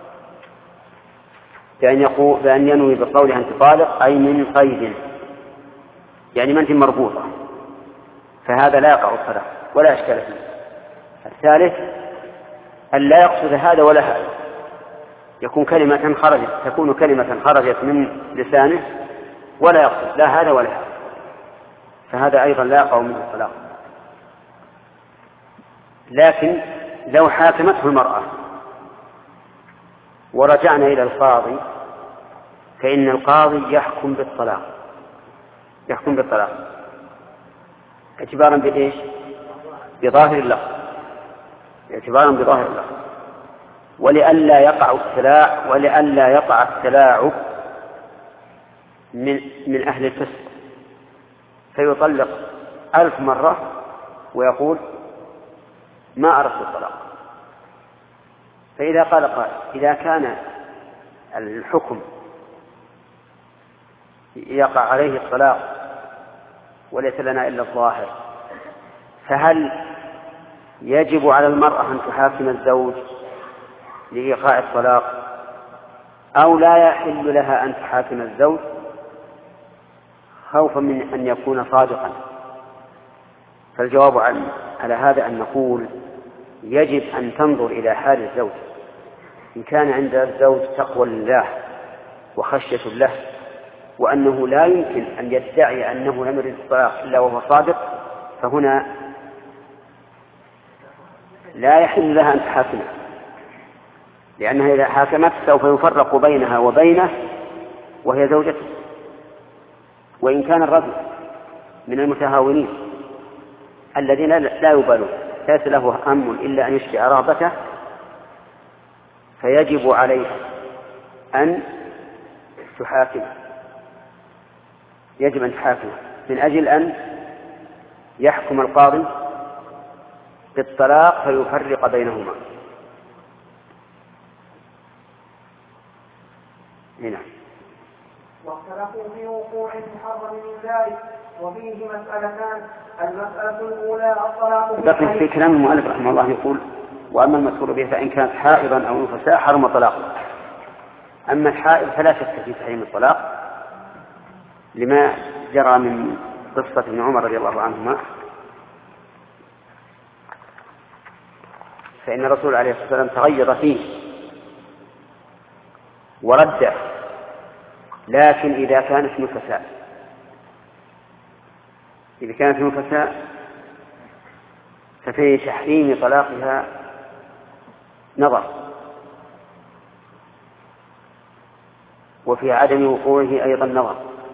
بأن يقول بأن ينوي بقوله أنت طالق أي من قيد، يعني من مربوطة، فهذا لا يقع الطلاق ولا أشكال فيه. الثالث أن لا يقصد هذا ولا هذا، يكون كلمة خرجت تكون كلمة خرجت من لسانه ولا يقصد لا هذا ولا هذا، فهذا أيضا لا يقع منه الطلاق. لكن لو حاكمته المرأة ورجعنا إلى القاضي فإن القاضي يحكم بالطلاق يحكم بالطلاق اعتبارا بإيش؟ بظاهر اللفظ اعتبارا بظاهر اللفظ ولئلا يقع التلاعب ولئلا يقع التلاعب من من أهل الفسق فيطلق ألف مرة ويقول ما أردت الطلاق. فإذا قال قائل إذا كان الحكم يقع عليه الطلاق وليس لنا إلا الظاهر، فهل يجب على المرأة أن تحاكم الزوج لإيقاع الطلاق أو لا يحل لها أن تحاكم الزوج خوفا من أن يكون صادقا؟ فالجواب على هذا أن نقول يجب أن تنظر إلى حال الزوج، إن كان عند الزوج تقوى لله وخشية له وأنه لا يمكن أن يدعي أنه لم يرد الطلاق إلا وهو صادق، فهنا لا يحل لها أن تحاكمه، لأنها إذا حاكمت سوف يفرق بينها وبينه وهي زوجته. وإن كان الرجل من المتهاونين الذين لا يبالون ليس له هم إلا أن يشبع رغبته، فيجب عليه أن تحاكم يجب أن تحاكم من أجل أن يحكم القاضي بالطلاق فيفرق بينهما. هنا واختلفوا في وقوع المحرم من ذلك وفيه مسألتان. المسألة الأولى الطلاق بقي في كلام المؤلف رحمه الله يقول وأما المسؤول به فإن كانت حائضا أو نفساء حرم طلاقه. أما الحائض فلا شك في تحريم الطلاق لما جرى من قصة ابن عمر رضي الله عنهما، فإن الرسول عليه الصلاة والسلام تغير فيه ورده، لكن إذا كانت نفساء إذا كانت نفساء ففي تحريم طلاقها نظر، وفي عدم وقوعه أيضا نظر،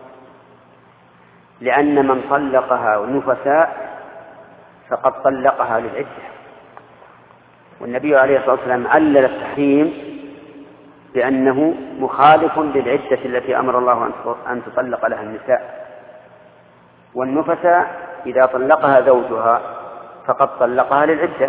لأن من طلقها نفساء فقد طلقها للعدة، والنبي عليه الصلاة والسلام علل التحريم بأنه مخالف للعدة التي أمر الله أن تطلق لها النساء، والنفساء إذا طلقها زوجها فقد طلقها للعدة.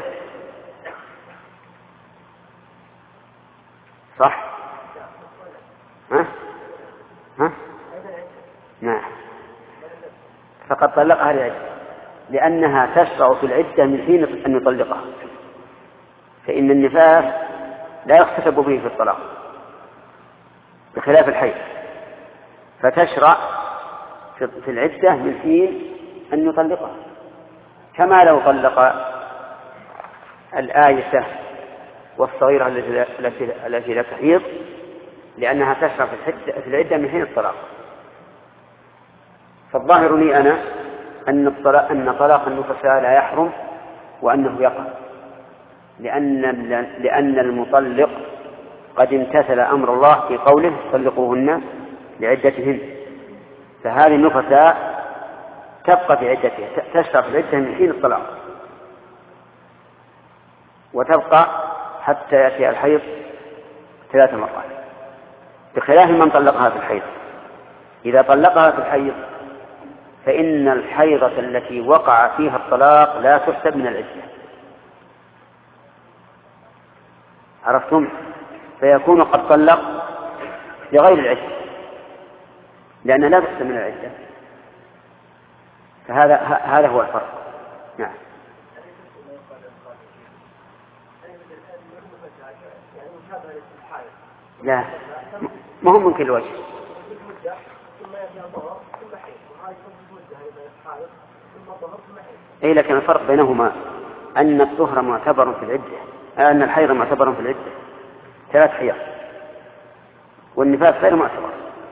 صح؟ ها؟ ها؟ نعم، فقد طلقها للعدة لأنها تشرع في العدة من حين أن يطلقها، فإن النفاس لا يحتسب به في الطلاق بخلاف الحيض، فتشرع في العدة من حين أن يطلقها، كما لو طلق الآيسة والصغيرة التي لا تحيض، لأنها تشرع في العدة من حين الطلاق. فالظاهر لي أنا أن الطلاق أن طلاق النفساء لا يحرم وأنه يقع، لأن لأن المطلق قد امتثل أمر الله في قوله طلقوهن لعدتهن، فهذه النفساء تبقى في عدتها، تشرع في العدة من حين الطلاق، وتبقى حتى يأتي الحيض ثلاث مرات، بخلاف من طلقها في الحيض. إذا طلقها في الحيض فإن الحيضة التي وقع فيها الطلاق لا تحسب من العدة. عرفتم؟ فيكون قد طلق لغير العدة، لأن لا تحسب من العدة. فهذا هذا هو الفرق. نعم. لا، ما هو من كل وجه. أي لكن الفرق بينهما أن الطهر معتبر في العدة، أن الحيض معتبر في العدة ثلاث حيض، والنفاس غير معتبر.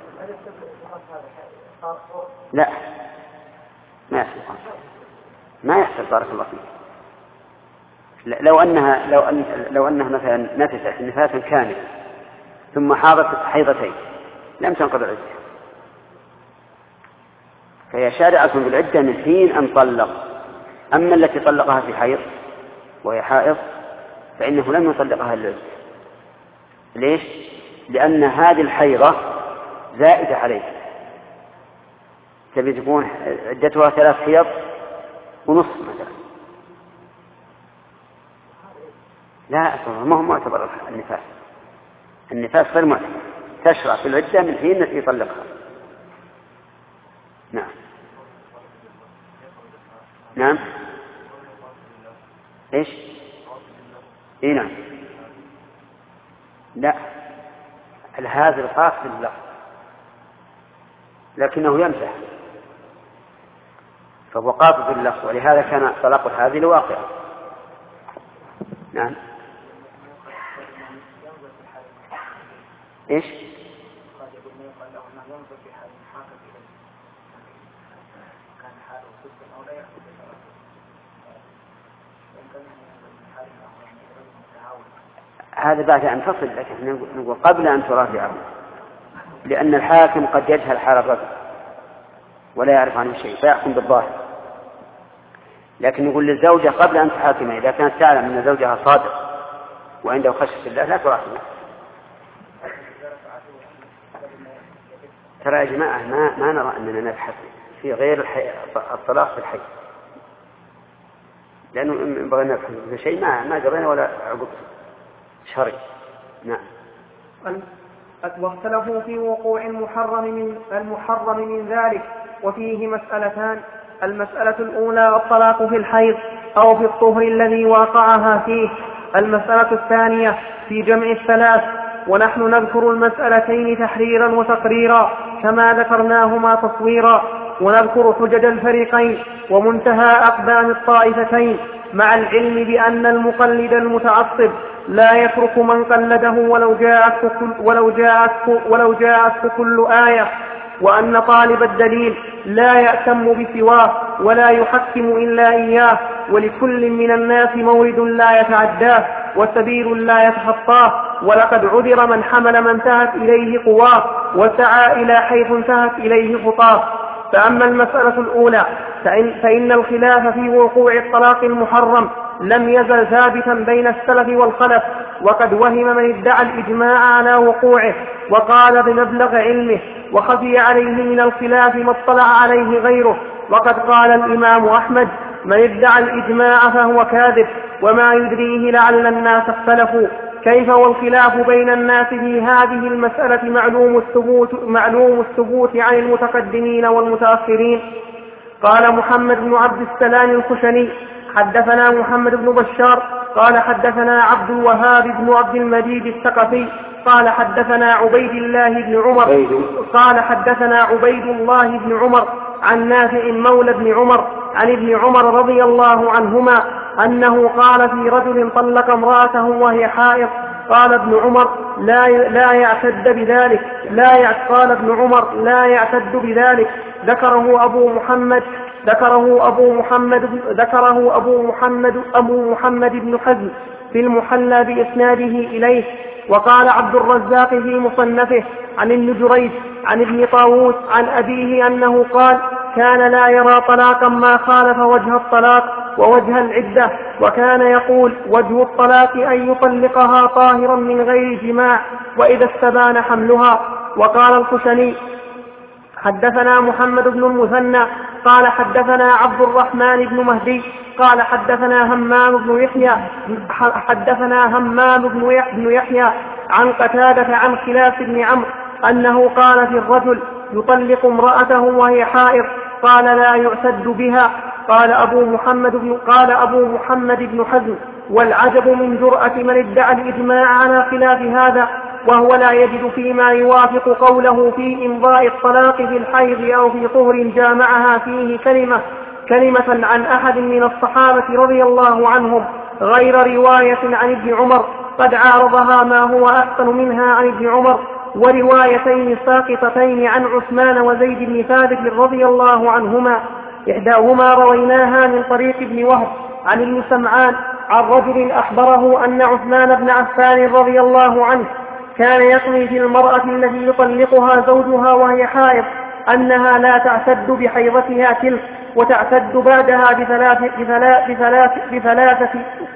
لا، ما يحسب ما يحسب بارك الله فيك. لو أنها لو أن لو أنها مثلا نفست نفاسا كاملا ثم حاضت حيضتين لم تنقض العدة، فهي شارعة بالعدة من حين أن طلق. أما التي طلقها في حيض وهي حائض فإنه لم يطلقها للعدة. ليش؟ لأن هذه الحيضة زائدة عليه، تبي تكون عدتها ثلاث حيض ونصف مثلا. لا، ما هو معتبر النفاس. النفاس غير معتبر، تشرع في العدة من حين يطلقها. نعم. نعم. ايش؟ اي نعم. لا، هذا الخاص باللفظ لكنه يمسح، فهو قاطع باللفظ، ولهذا كان طلاق الحاذل واقعا. نعم. ايش؟ هذا بعد أن تصل، لكن نقول قبل أن تراجعه، لأن الحاكم قد يجهل حال الرجل ولا يعرف عنه شيء فيحكم بالظاهر. لكن نقول للزوجة قبل أن تحاكمه إذا كانت تعلم أن زوجها صادق وعنده خشية الله لا تراجعه. ترى يا جماعة ما, ما نرى أننا نبحث في غير الحي... الطلاق في الحي، لأنه إن بغينا نبحث في شيء ما ما جرينا ولا عقب شرعي. نعم. واختلفوا في وقوع المحرم من المحرم من ذلك، وفيه مسألتان: المسألة الأولى الطلاق في الحيض أو في الطهر الذي واقعها فيه. المسألة الثانية في جمع الثلاث، ونحن نذكر المسألتين تحريرا وتقريرا كما ذكرناهما تصويرا، ونذكر حجج الفريقين ومنتهى أقدام الطائفتين، مع العلم بأن المقلد المتعصب لا يترك من قلده ولو جاءته كل, ولو جاءته ولو جاءته كل آية، وأن طالب الدليل لا يأتم بسواه ولا يحكم إلا إياه، ولكل من الناس مورد لا يتعداه، وسبيل لا يتخطاه، ولقد عذر من حمل ما انتهت إليه قواه وسعى إلى حيث انتهت إليه خطاه. فأما المسألة الأولى فإن, فإن الخلاف في وقوع الطلاق المحرم لم يزل ثابتا بين السلف والخلف، وقد وهم من ادعى الإجماع على وقوعه وقال بمبلغ علمه، وخفي عليه من الخلاف ما اطلع عليه غيره. وقد قال الإمام أحمد: من ادعى الإجماع فهو كاذب، وما يدريه لعل الناس اختلفوا. كيف والخلاف بين الناس في هذه المسألة معلوم الثبوت, معلوم الثبوت عن المتقدمين والمتأخرين. قال محمد بن عبد السلام الخشني: حدثنا محمد بن بشار قال حدثنا عبد الوهاب بن عبد المجيد الثقفي قال حدثنا عبيد الله بن عمر قال حدثنا عبيد الله بن عمر عن نافع مولى بن عمر عن ابن عمر رضي الله عنهما أنه قال في رجل طلق امرأته وهي حائض. قال ابن عمر: لا لا يعتد بذلك لا قال ابن عمر: لا يعتد بذلك. ذكره أبو محمد ذكره أبو محمد ذكره أبو محمد أبو محمد بن حزم في المحلى بإسناده إليه. وقال عبد الرزاق في مصنفه عن ابن جريج عن ابن طاووس عن أبيه أنه قال: كان لا يرى طلاقا ما خالف وجه الطلاق ووجه العدة، وكان يقول: وجه الطلاق أن يطلقها طاهرا من غير جماع وإذا استبان حملها. وقال الخشني: حدثنا محمد بن المثنى قال حدثنا عبد الرحمن بن مهدي قال حدثنا همام بن يحيى حدثنا همام بن يحيى عن قتادة عن خلاف بن عمرو أنه قال في الرجل يطلق امرأته وهي حائض: قال: لا يعتد بها. قال أبو محمد بن قال أبو محمد بن حزم: والعجب من جرأة من ادعى الإجماع على خلاف هذا، وهو لا يجد فيما يوافق قوله في إمضاء الطلاق في الحيض أو في طهر جامعها فيه كلمة كلمة عن أحد من الصحابة رضي الله عنهم غير رواية عن ابن عمر قد عارضها ما هو أحسن منها عن ابن عمر، وروايتين ساقطتين عن عثمان وزيد بن ثابت رضي الله عنهما. إحداهما رويناها من طريق ابن وهب عن ابن سمعان عن رجل أخبره أن عثمان بن عفان رضي الله عنه كان يقضي في المرأة التي يطلقها زوجها وهي حائض أنها لا تعتد بحيضتها تلك، وتعتد بعدها بثلاث بثلاث بثلاث بثلاثة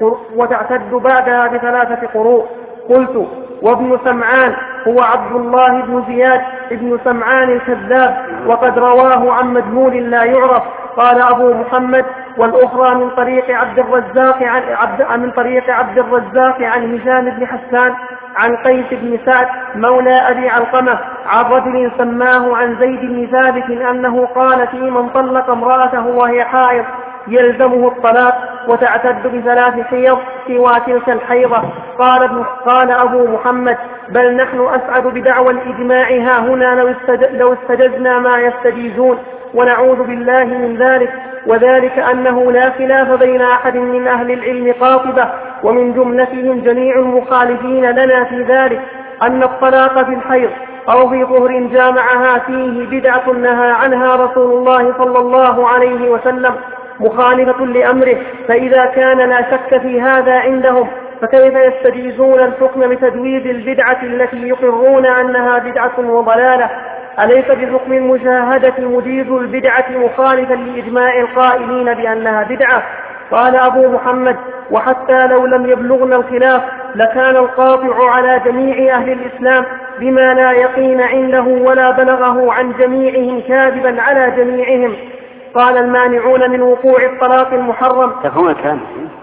وتعتد بعدها بثلاثة قروء. قلت: وابن سمعان هو عبد الله بن زياد ابن سمعان الكذاب، وقد رواه عن مجهول لا يعرف. قال أبو محمد: والأخرى من طريق عبد الرزاق عن عبد من طريق عبد الرزاق عن هشام بن حسان عن قيس بن سعد مولى أبي علقمة عن رجل سماه عن زيد بن ثابت أنه قال في من طلق امرأته وهي حائض يلزمه الطلاق وتعتد بثلاث حيض سوى تلك الحيضة. قال, ابن قال أبو محمد: بل نحن أسعد بدعوى الإجماع ها هنا لو استجزنا ما يستجيزون، ونعوذ بالله من ذلك، وذلك أنه لا خلاف بين أحد من أهل العلم قاطبة، ومن جملتهم جميع المخالفين لنا في ذلك، أن الطلاق في الحيض أو في طهر جامعها فيه بدعة نهى عنها رسول الله صلى الله عليه وسلم مخالفة لأمره. فإذا كان لا شك في هذا عندهم فكيف يستجيزون الحكم بتجويز البدعة التي يقرون أنها بدعة وضلالة؟ أليس بحكم المشاهدة مجيز البدعة مخالفا لإجماع القائلين بأنها بدعة؟ قال أبو محمد: وحتى لو لم يبلغنا الخلاف لكان القاطع على جميع أهل الإسلام بما لا يقين عنده ولا بلغه عن جميعهم كاذبا على جميعهم. قال: المانعون من وقوع الطلاق المحرم. تفهم الكلام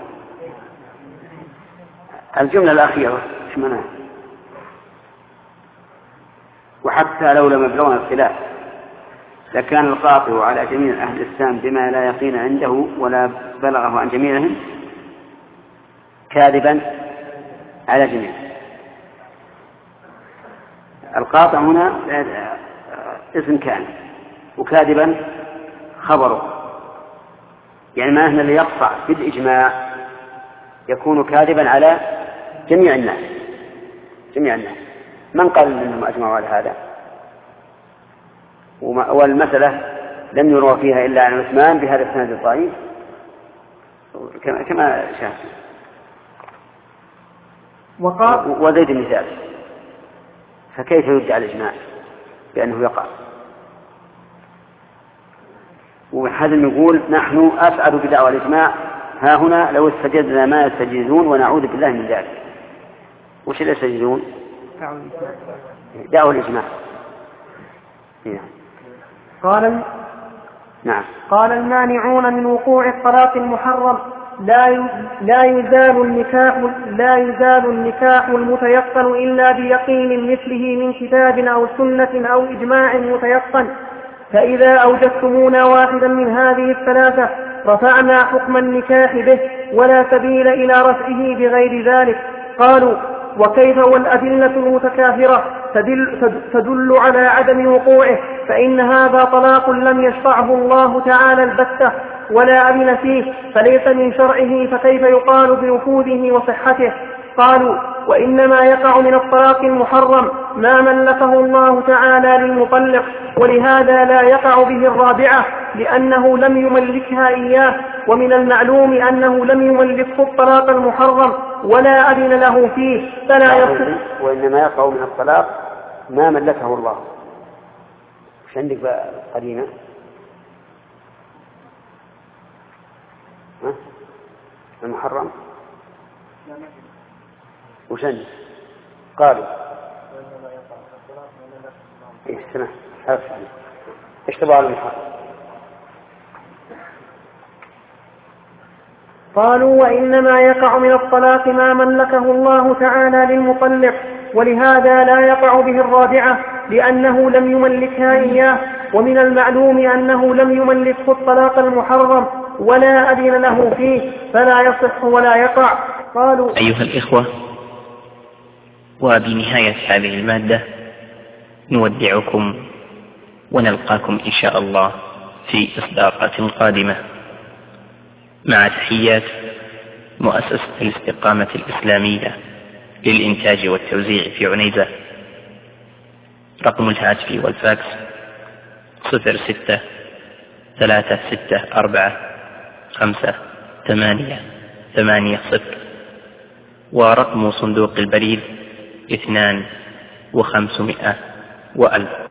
الجملة الأخيرة ايش معناها؟ وحتى لو لم يبلغنا الخلاف لكان القاطع على جميع أهل الإسلام بما لا يقين عنده ولا بلغه عن جميعهم كاذبا على جميع. القاطع هنا اسم كان، وكاذبا خبره، يعني ما هنا اللي يقطع بالإجماع يكون كاذبا على جميع الناس جميع الناس. من قال أنهم أجمعوا على هذا؟ والمسألة لم يروى فيها إلا عن عثمان بهذا السند الضعيف كما شاهد. وقال وزيد مثال، فكيف يدعى الإجماع بأنه يقع؟ وحزم يقول نحن أسعد بدعوى الإجماع ها هنا لو استجدنا ما يستجدون ونعوذ بالله من ذلك. وش اللي يستجدون؟ دعوى الإجماع. قال نعم. قال المانعون من وقوع الطلاق المحرم لا لا يزال النكاح لا يزال النكاح المتيقن إلا بيقين مثله من كتاب أو سنة أو إجماع متيقن، فإذا أوجدتمونا واحدا من هذه الثلاثة رفعنا حكم النكاح به ولا سبيل إلى رفعه بغير ذلك. قالوا وكيف والأدلة المتكاثرة تدل, تدل على عدم وقوعه، فإن هذا طلاق لم يشرعه الله تعالى البتة ولا أذن فيه فليس من شرعه، فكيف يقال بنفوذه وصحته؟ قالوا وإنما يقع من الطلاق المحرم ما ملكه الله تعالى للمطلق، ولهذا لا يقع به الرابعة لأنه لم يملكها إياه، ومن المعلوم أنه لم يملكه الطلاق المحرم ولا أذن له فيه فلا يصح. وإنما يقع من الطلاق ما ملكه الله. وش عندك بقى قرينة؟ المحرم وش عندك؟ قالوا إيه سمع إيش تبغى المحرم؟ قالوا وإنما يقع من الطلاق ما ملكه الله تعالى للمطلق، ولهذا لا يقع به الرابعة لأنه لم يملكها إياه، ومن المعلوم أنه لم يملكه الطلاق المحرم ولا أذن له فيه فلا يصح ولا يقع. قالوا أيها الإخوة، وبنهاية هذه المادة نودعكم ونلقاكم إن شاء الله في إصدارات قادمة، مع تحيات مؤسسة الاستقامة الإسلامية للإنتاج والتوزيع في عنيزة. رقم الهاتف والفاكس صفر ستة ثلاثة ستة أربعة خمسة ثمانية ثمانية صفر، ورقم صندوق البريد اثنان وخمسمائة وألف.